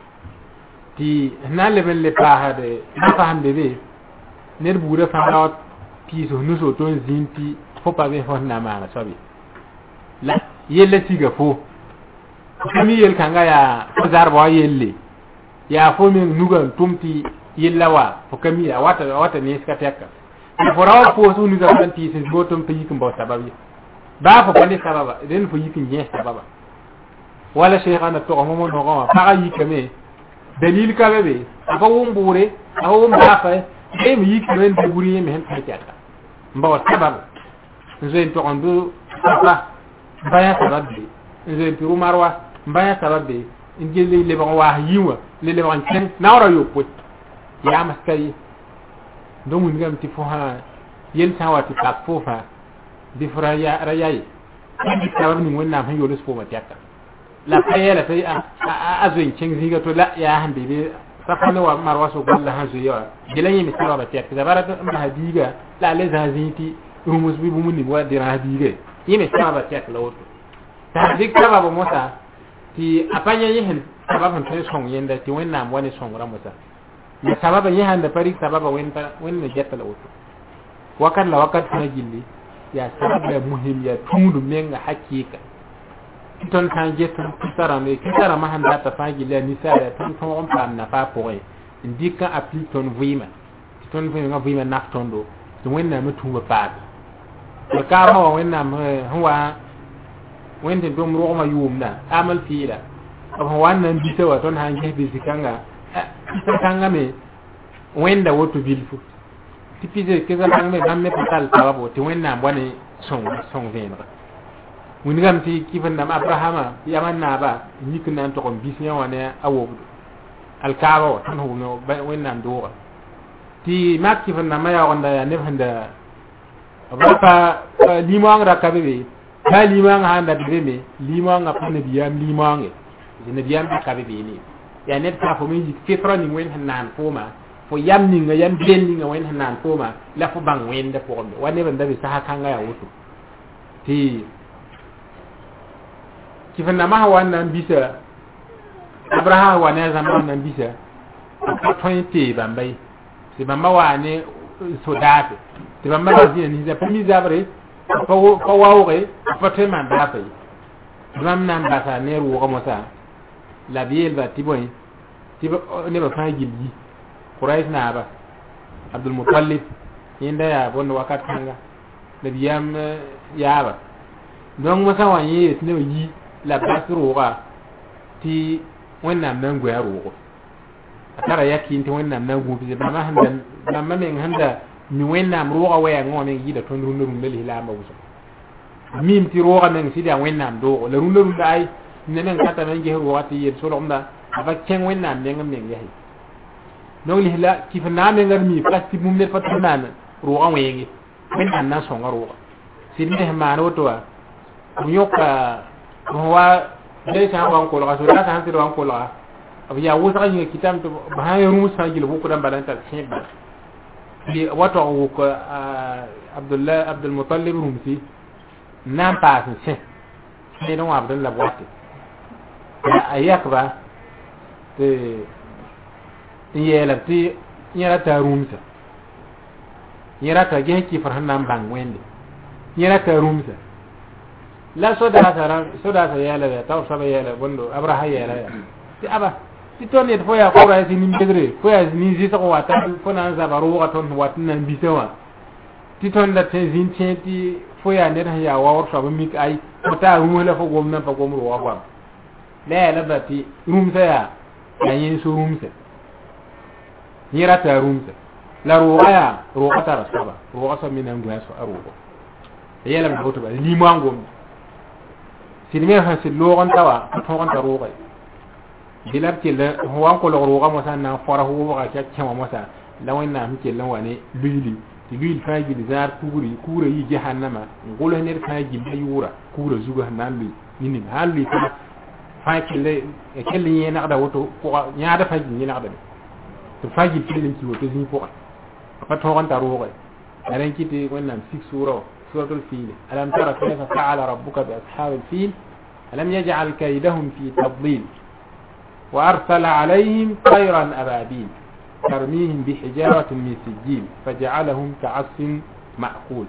ti na level le pa hade na fa hande be ner buure fa raw ti so nu so ton zinti fo pa be fo na ma so bi la yelle tiga fo kami yel kanga ya fo zarbo yelle ya fo men nuga tumti yella wa fo kami ya wata wata ne ska tekka fo raw fo so nu ga tanti se botom pe yikum ba sababi ba fo pande sababa den fo yikin je sababa wala shaykhana to mo mo no fa yikame dalil ka be afa wum bure afa wum dafa e mi yikame de buri mi hen takiata mbaw sabab nzen to ondu fa baya sababbi nzen to marwa baya sababbi ingeli le ba wa yiwa le le ba ken nawra yoppo ya maskay do mun ngam ti fo ha yen tawati ka fo fa di fra ya rayai ni sabab ni wonna han yolos fo ma tiaka la payela tay a azin cin ziga to la ya han bebe safana wa marwa so golla han zo yawa gilan yi misala ba tiaka da barata ma hadiga la le zaziti rumus bi bumun ni wa dira hadiga yi misala ba tiaka lawoto ta dik sababa mota ti apanya yi hen sababa tan son yenda ti wonna wani son ramusa ni sababa yi han da fari sababa wenta wonna jetta lawoto wakat la wakat na gilli ya sababa muhim ya tumudu menga hakika ton kan jeton tsara me tsara ma handa ta fagi la misala ton ton on pam na pa pour indika appli ton vima ton vima vima naftondo to wenna mutu ba pa to ka ma wenna huwa wende dum ro ma yumna amal fiila ko wannan bi tawa ton han je bi sikanga sikanga me wenda woto bilfu tipize ke za me bamme patal sababu to wenna bone son son venra wani gam ti kifan nam abrahama ya man na ba ni kin nan to kon bisnya wane awo al kaaba wa tan hu no wen nan do ti mak kifan nam ya wanda ya ne handa abaka limang ra ka be ba limang handa be me limang apa ne biyam limang e ne biyam ka be ni ya ne ta fo mi fitra ni wen hanan fo ma fo yam ni nga yam ben ni nga wen hanan fo ma la fo bang wen da fo be wane ban da be sa kanga ya wutu ti kifan na ma wannan bisa abraha wa ne zaman nan bisa ko twenty bambai si bamba wa ne so date si bamba ba ni da pimi zabre ko ko wawre ko tema da fa ram nan ba sa ne ru ko mosa la biel ba tiboy tibo ne ba fa gilli quraish na ba abdul muttalib inda ya bon wakat kanga da biyam ya ba don mosa wa yi ne yi la basruga ti wannan nan go yaro atara yakin ti wannan nan go bi ba ma handan ba ma men handa ni wannan ruga waya ngo men yida ton rundu rundu li la ma wuso mim ti ruga men si da wannan do la rundu rundu ay ne men kata men ge ruga ti yed so lomda aba ken wannan men ngam men yahi no li la kif na men ngar mi plastic mum ne fatana ruga wayenge men an na so ngaro si ne ma no to mu yoka wa dai ta ban ko la so da ta han ban ko la abiya wusa ni kitam to ba ya rumu sa gilo ko dan balanta heba bi wato ko abdullah abdul muttalib rumsi nan pa se ne no abdullah wati ayak ba te yela ti yera ta rumsa yera ta ge ki farhan nan bang wende yera ta rumsa la soda sara soda sa yala da taw saba yala bondo abraha yala ya ti aba ti ton ne fo ya ko ra si nim degre fo ya ni ji so wata fo nan za baro ga ton wat nan bisewa ti ton da te zin che ti fo ya ne ya wa wor so ba mi ai mata ru la fo gom nan fa gom ru wa ba la la ba ti rum sa ya ya yin su rum sa ni ra ta rum sa la ru ya ru ka ta ra saba ru ka sa mi nan gwa so aru yala ba hoto ba li mo ngom sidime ha sil logon tawa togon ta roga dilab ke la huwa ko lo roga mo san na fara huwa ka kya kema masa lawan na mke lan wane lili ti lili fa gi zar kuguri kura yi jahannama ngolo ne fa gi bayura kura zuga nan li nini halli fa fa ke le e kelle yi na da woto ko nya da fa gi ni na da to fa gi tilin ki woto zin ko fa togon ta roga ran kiti wannan six sura سورة الفيل ألم ترى كيف فعل ربك بأصحاب الفيل ألم يجعل كيدهم في تضليل وأرسل عليهم طيرا أبابيل ترميهم بحجارة من سجيل فجعلهم كعصف مأكول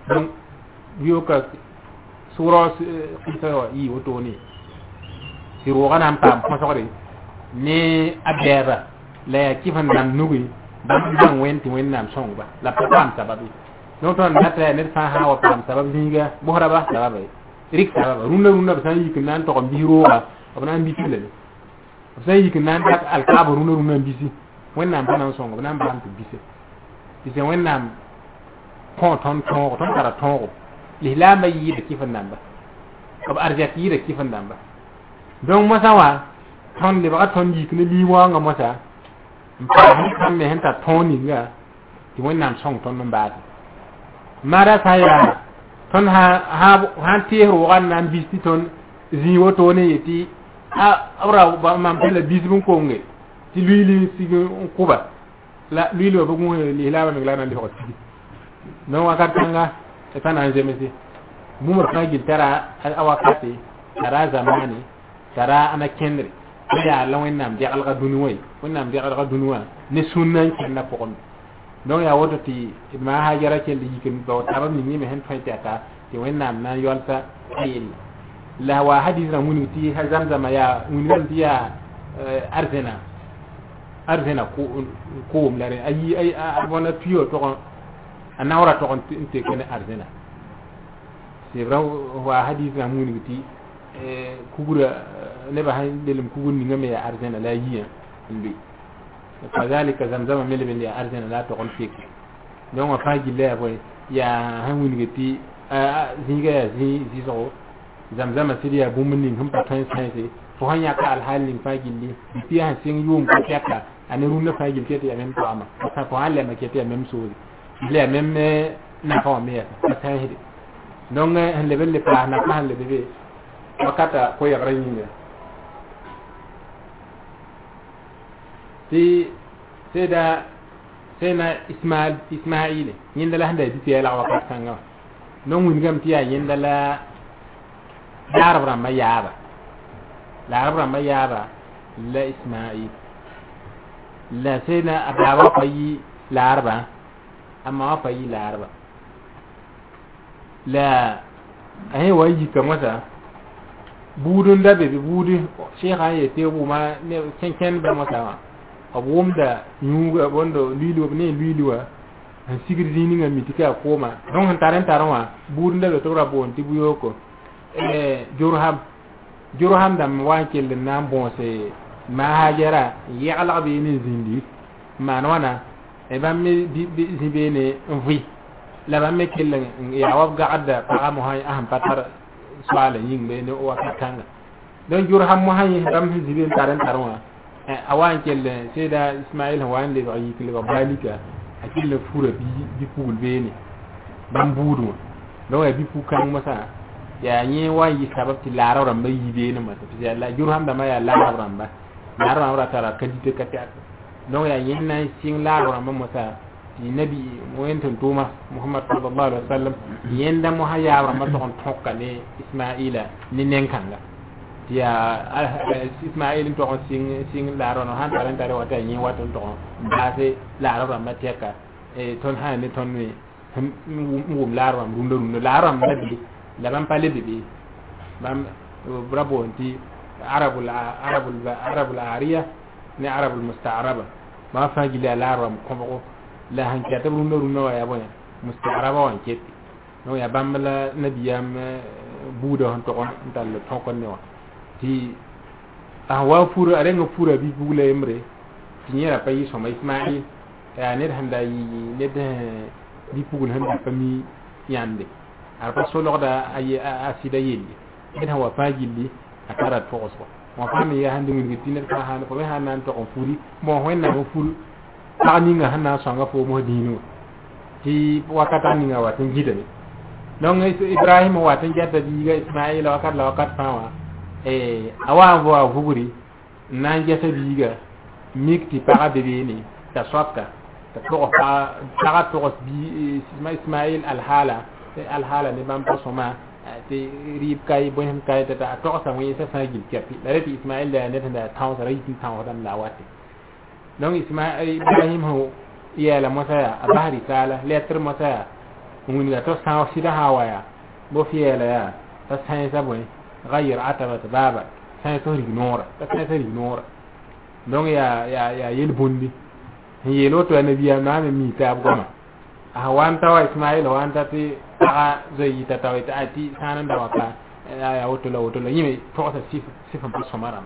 يوكا سورة قصة إي وتوني سيروغانا مقام فصغري ني أبيرا لا كيف ننوغي بان وينتي وين نام سونغبا لا بقام سببي non ton nata ne fa ha wa pam sabab liga bohra ba sabab rik sabab runna runna san yik nan to ko biro ba abnan bi tile san yik nan tak al kaab runna runna bisi wannan banan songo nan ban to bisi bisi wannan ko ton ton ton tara ton li la mai yi da kifan nan ba ab arjati da kifan nan ba don masawa ton le ba ton yik ne liwa nga masa mpa kan me henta ton ni nga ti wannan song ton nan ba mara saya ton ha ha han ti rogan nan bisti ton zi woto ne yiti a awra ba mam pele bisbun ko nge ti luili si kuba la luili ba ngu li la ba mi la nan di hoti no wakat tanga e tan anje mesi mumur ka gi tara awakati tara zamani tara ana kendre ya la wennam di alga dunway wennam di alga dunwa ne sunnan kenna ko don ya wato ti ma hajara ke li kin do taram ni me hen fayta ta ti wennam na yolta ayil la wa hadithna mun ti zamzama ya mun ti ya arzena arzena ko ko mlare ayi ay abona tuyo to anawra to te ken arzena c'est vrai wa hadithna mun ti kugura ne ba han delim kugun ni ngame ya arzena la yiya ndi فذلك زمزم ملي من أرزنا لا تقول فيك يوم فاجي لا boy ya hanwini gati a zinga ya zi zi so zamzama sidiya bumunin hum pa tan sai fo hanya ka al halin fagilli ti ha sing yum ko kaka ani runa fagil kete ya même pama sa ko halle ma kete ya même chose le même na fa me ya ta hidi donc le belle pa na pa le bebe wakata ko ya ranyi ti seda sena ismail ismail yinda la handa bi la wakat kanga non win gam tiya yinda la darabra ma yaba darabra ma yaba la ismail la sena adawa fayi larba amma fayi larba la ai wayi kamata budun da be budu shekha yete bu ma ne ken ken ba mata abumda nyuga bondo lilo ne lilo an sigiri ni ngam mitika koma don han taran taranwa burnda be tora bon tibuyo ko e jurham jurham dam wankel nam bon se ma hajara ya'la bi ni zindi manwana e bam mi bi zibene vi la bam me kel ya wab ga'ada fa amu hay aham patar swala yingbe ne o wakatanga don jurham mo hay bam zibene taran taranwa awan kelle seda ismail wan le yi kile balika akille fura bi bi pul beni bambudu do e bi pukan masa ya nyi wan yi sabab ti la rawram ba yi beni masa ti Allah jurham da ma ya la rawram ba la rawram ra tara kadite katia do ya yin nan sing la rawram masa ti nabi mo enten tuma muhammad sallallahu alaihi wasallam yenda mo haya rawram ma ton tokkale ismaila ni nenkanga ya ismail to sing sing la ro no han taran tare wata yin wata to ba se la ro ma teka e ton ha ni ton ni ngum la ro ndum ndum la ro ma bi la bam pale bi bam brabo nti arabul arabul arabul ariya ni arabul musta'araba ma fa gila la ro ko ko la han ta ndum ndum no ya bo musta'araba wan ket no ya bam la nabiyam buudo hon to on dal to ko ne wa ti ahwa fura arenga fura bi bugula emre ti nyera payi so mai ismail ya ne handa yi ne de bi bugul handa fami yande arpa so loda ay asida yeli ne hawa fagilli akara to so mo fami ya hande ngi tinel ka han ko ha nan to on furi mo wenna mo furu tani nga hana so nga fo mo dinu ti wakata ni nga watin jidani non ibrahim watin jadda bi ga ismail wakat la wakat fawa eh awa vo vuguri nan jata biga mikti para bebe ni ta sokka ta ko pa para to bi ismail al hala al hala ne bam ko soma te rib kay bohem kay ta ta to sa wi sa sa gil kapi la reti ismail da ne ta taw sa reti taw dan la wati donc ismail ibrahim ho ya la masa abahri sala lettre masa mun ga to sa sida hawaya bo fiela ya ta sai sa boy غير عتبة بابا سيطرق نورا سيطرق نورا دون يا يا يا يلبندي هي لوتو النبي ما ميتا بغما اهوان توا اسماعيل وان تاتي تا زي تتاوي تاتي سانن دواكا يا وتلا وتلا يمي فوت سيف سيف بسمارام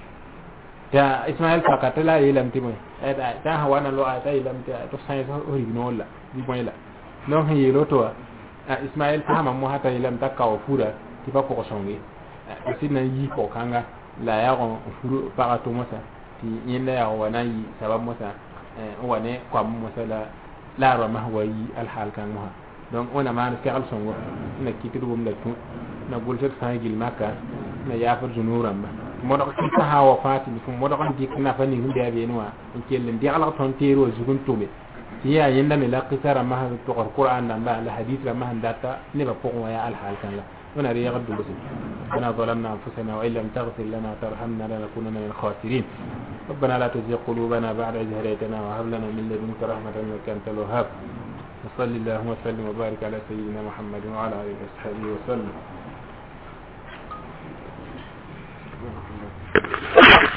يا اسماعيل فقتلا يلم تيمي تا هوانا لو اتا يلم تا تو سيطرق نولا دي بويلا دون هي لوتو اسماعيل فهم مو حتى يلم تا كاو فورا tiba ko songi asina yi ko kanga la ya ko furu para to mosa ti yenda ya wana yi sabab mosa wane kwa mosa la la ro ma wayi al hal kan mo donc ona ma na fi'al songo na kitu dum la tu na gol set fa gil makka na ya fa zunuram ba mo do ko ta hawa fati bi mo do ko dik na fa ni hunde be noa en kellen di ala ton tero zugun tobe ti ya yenda me la qisara ma to qur'an na ba la hadith la ma ndata ne ba ko ya al hal kan la ونري يغض بسم ربنا ظلمنا أنفسنا وإن لم تغفر لنا وترحمنا لنكونن من الخاسرين ربنا لا تزغ قلوبنا بعد إذ هديتنا وهب لنا من لدنك رحمة إنك أنت الوهاب وصل اللهم وسلم وبارك على سيدنا محمد وعلى آله وصحبه وسلم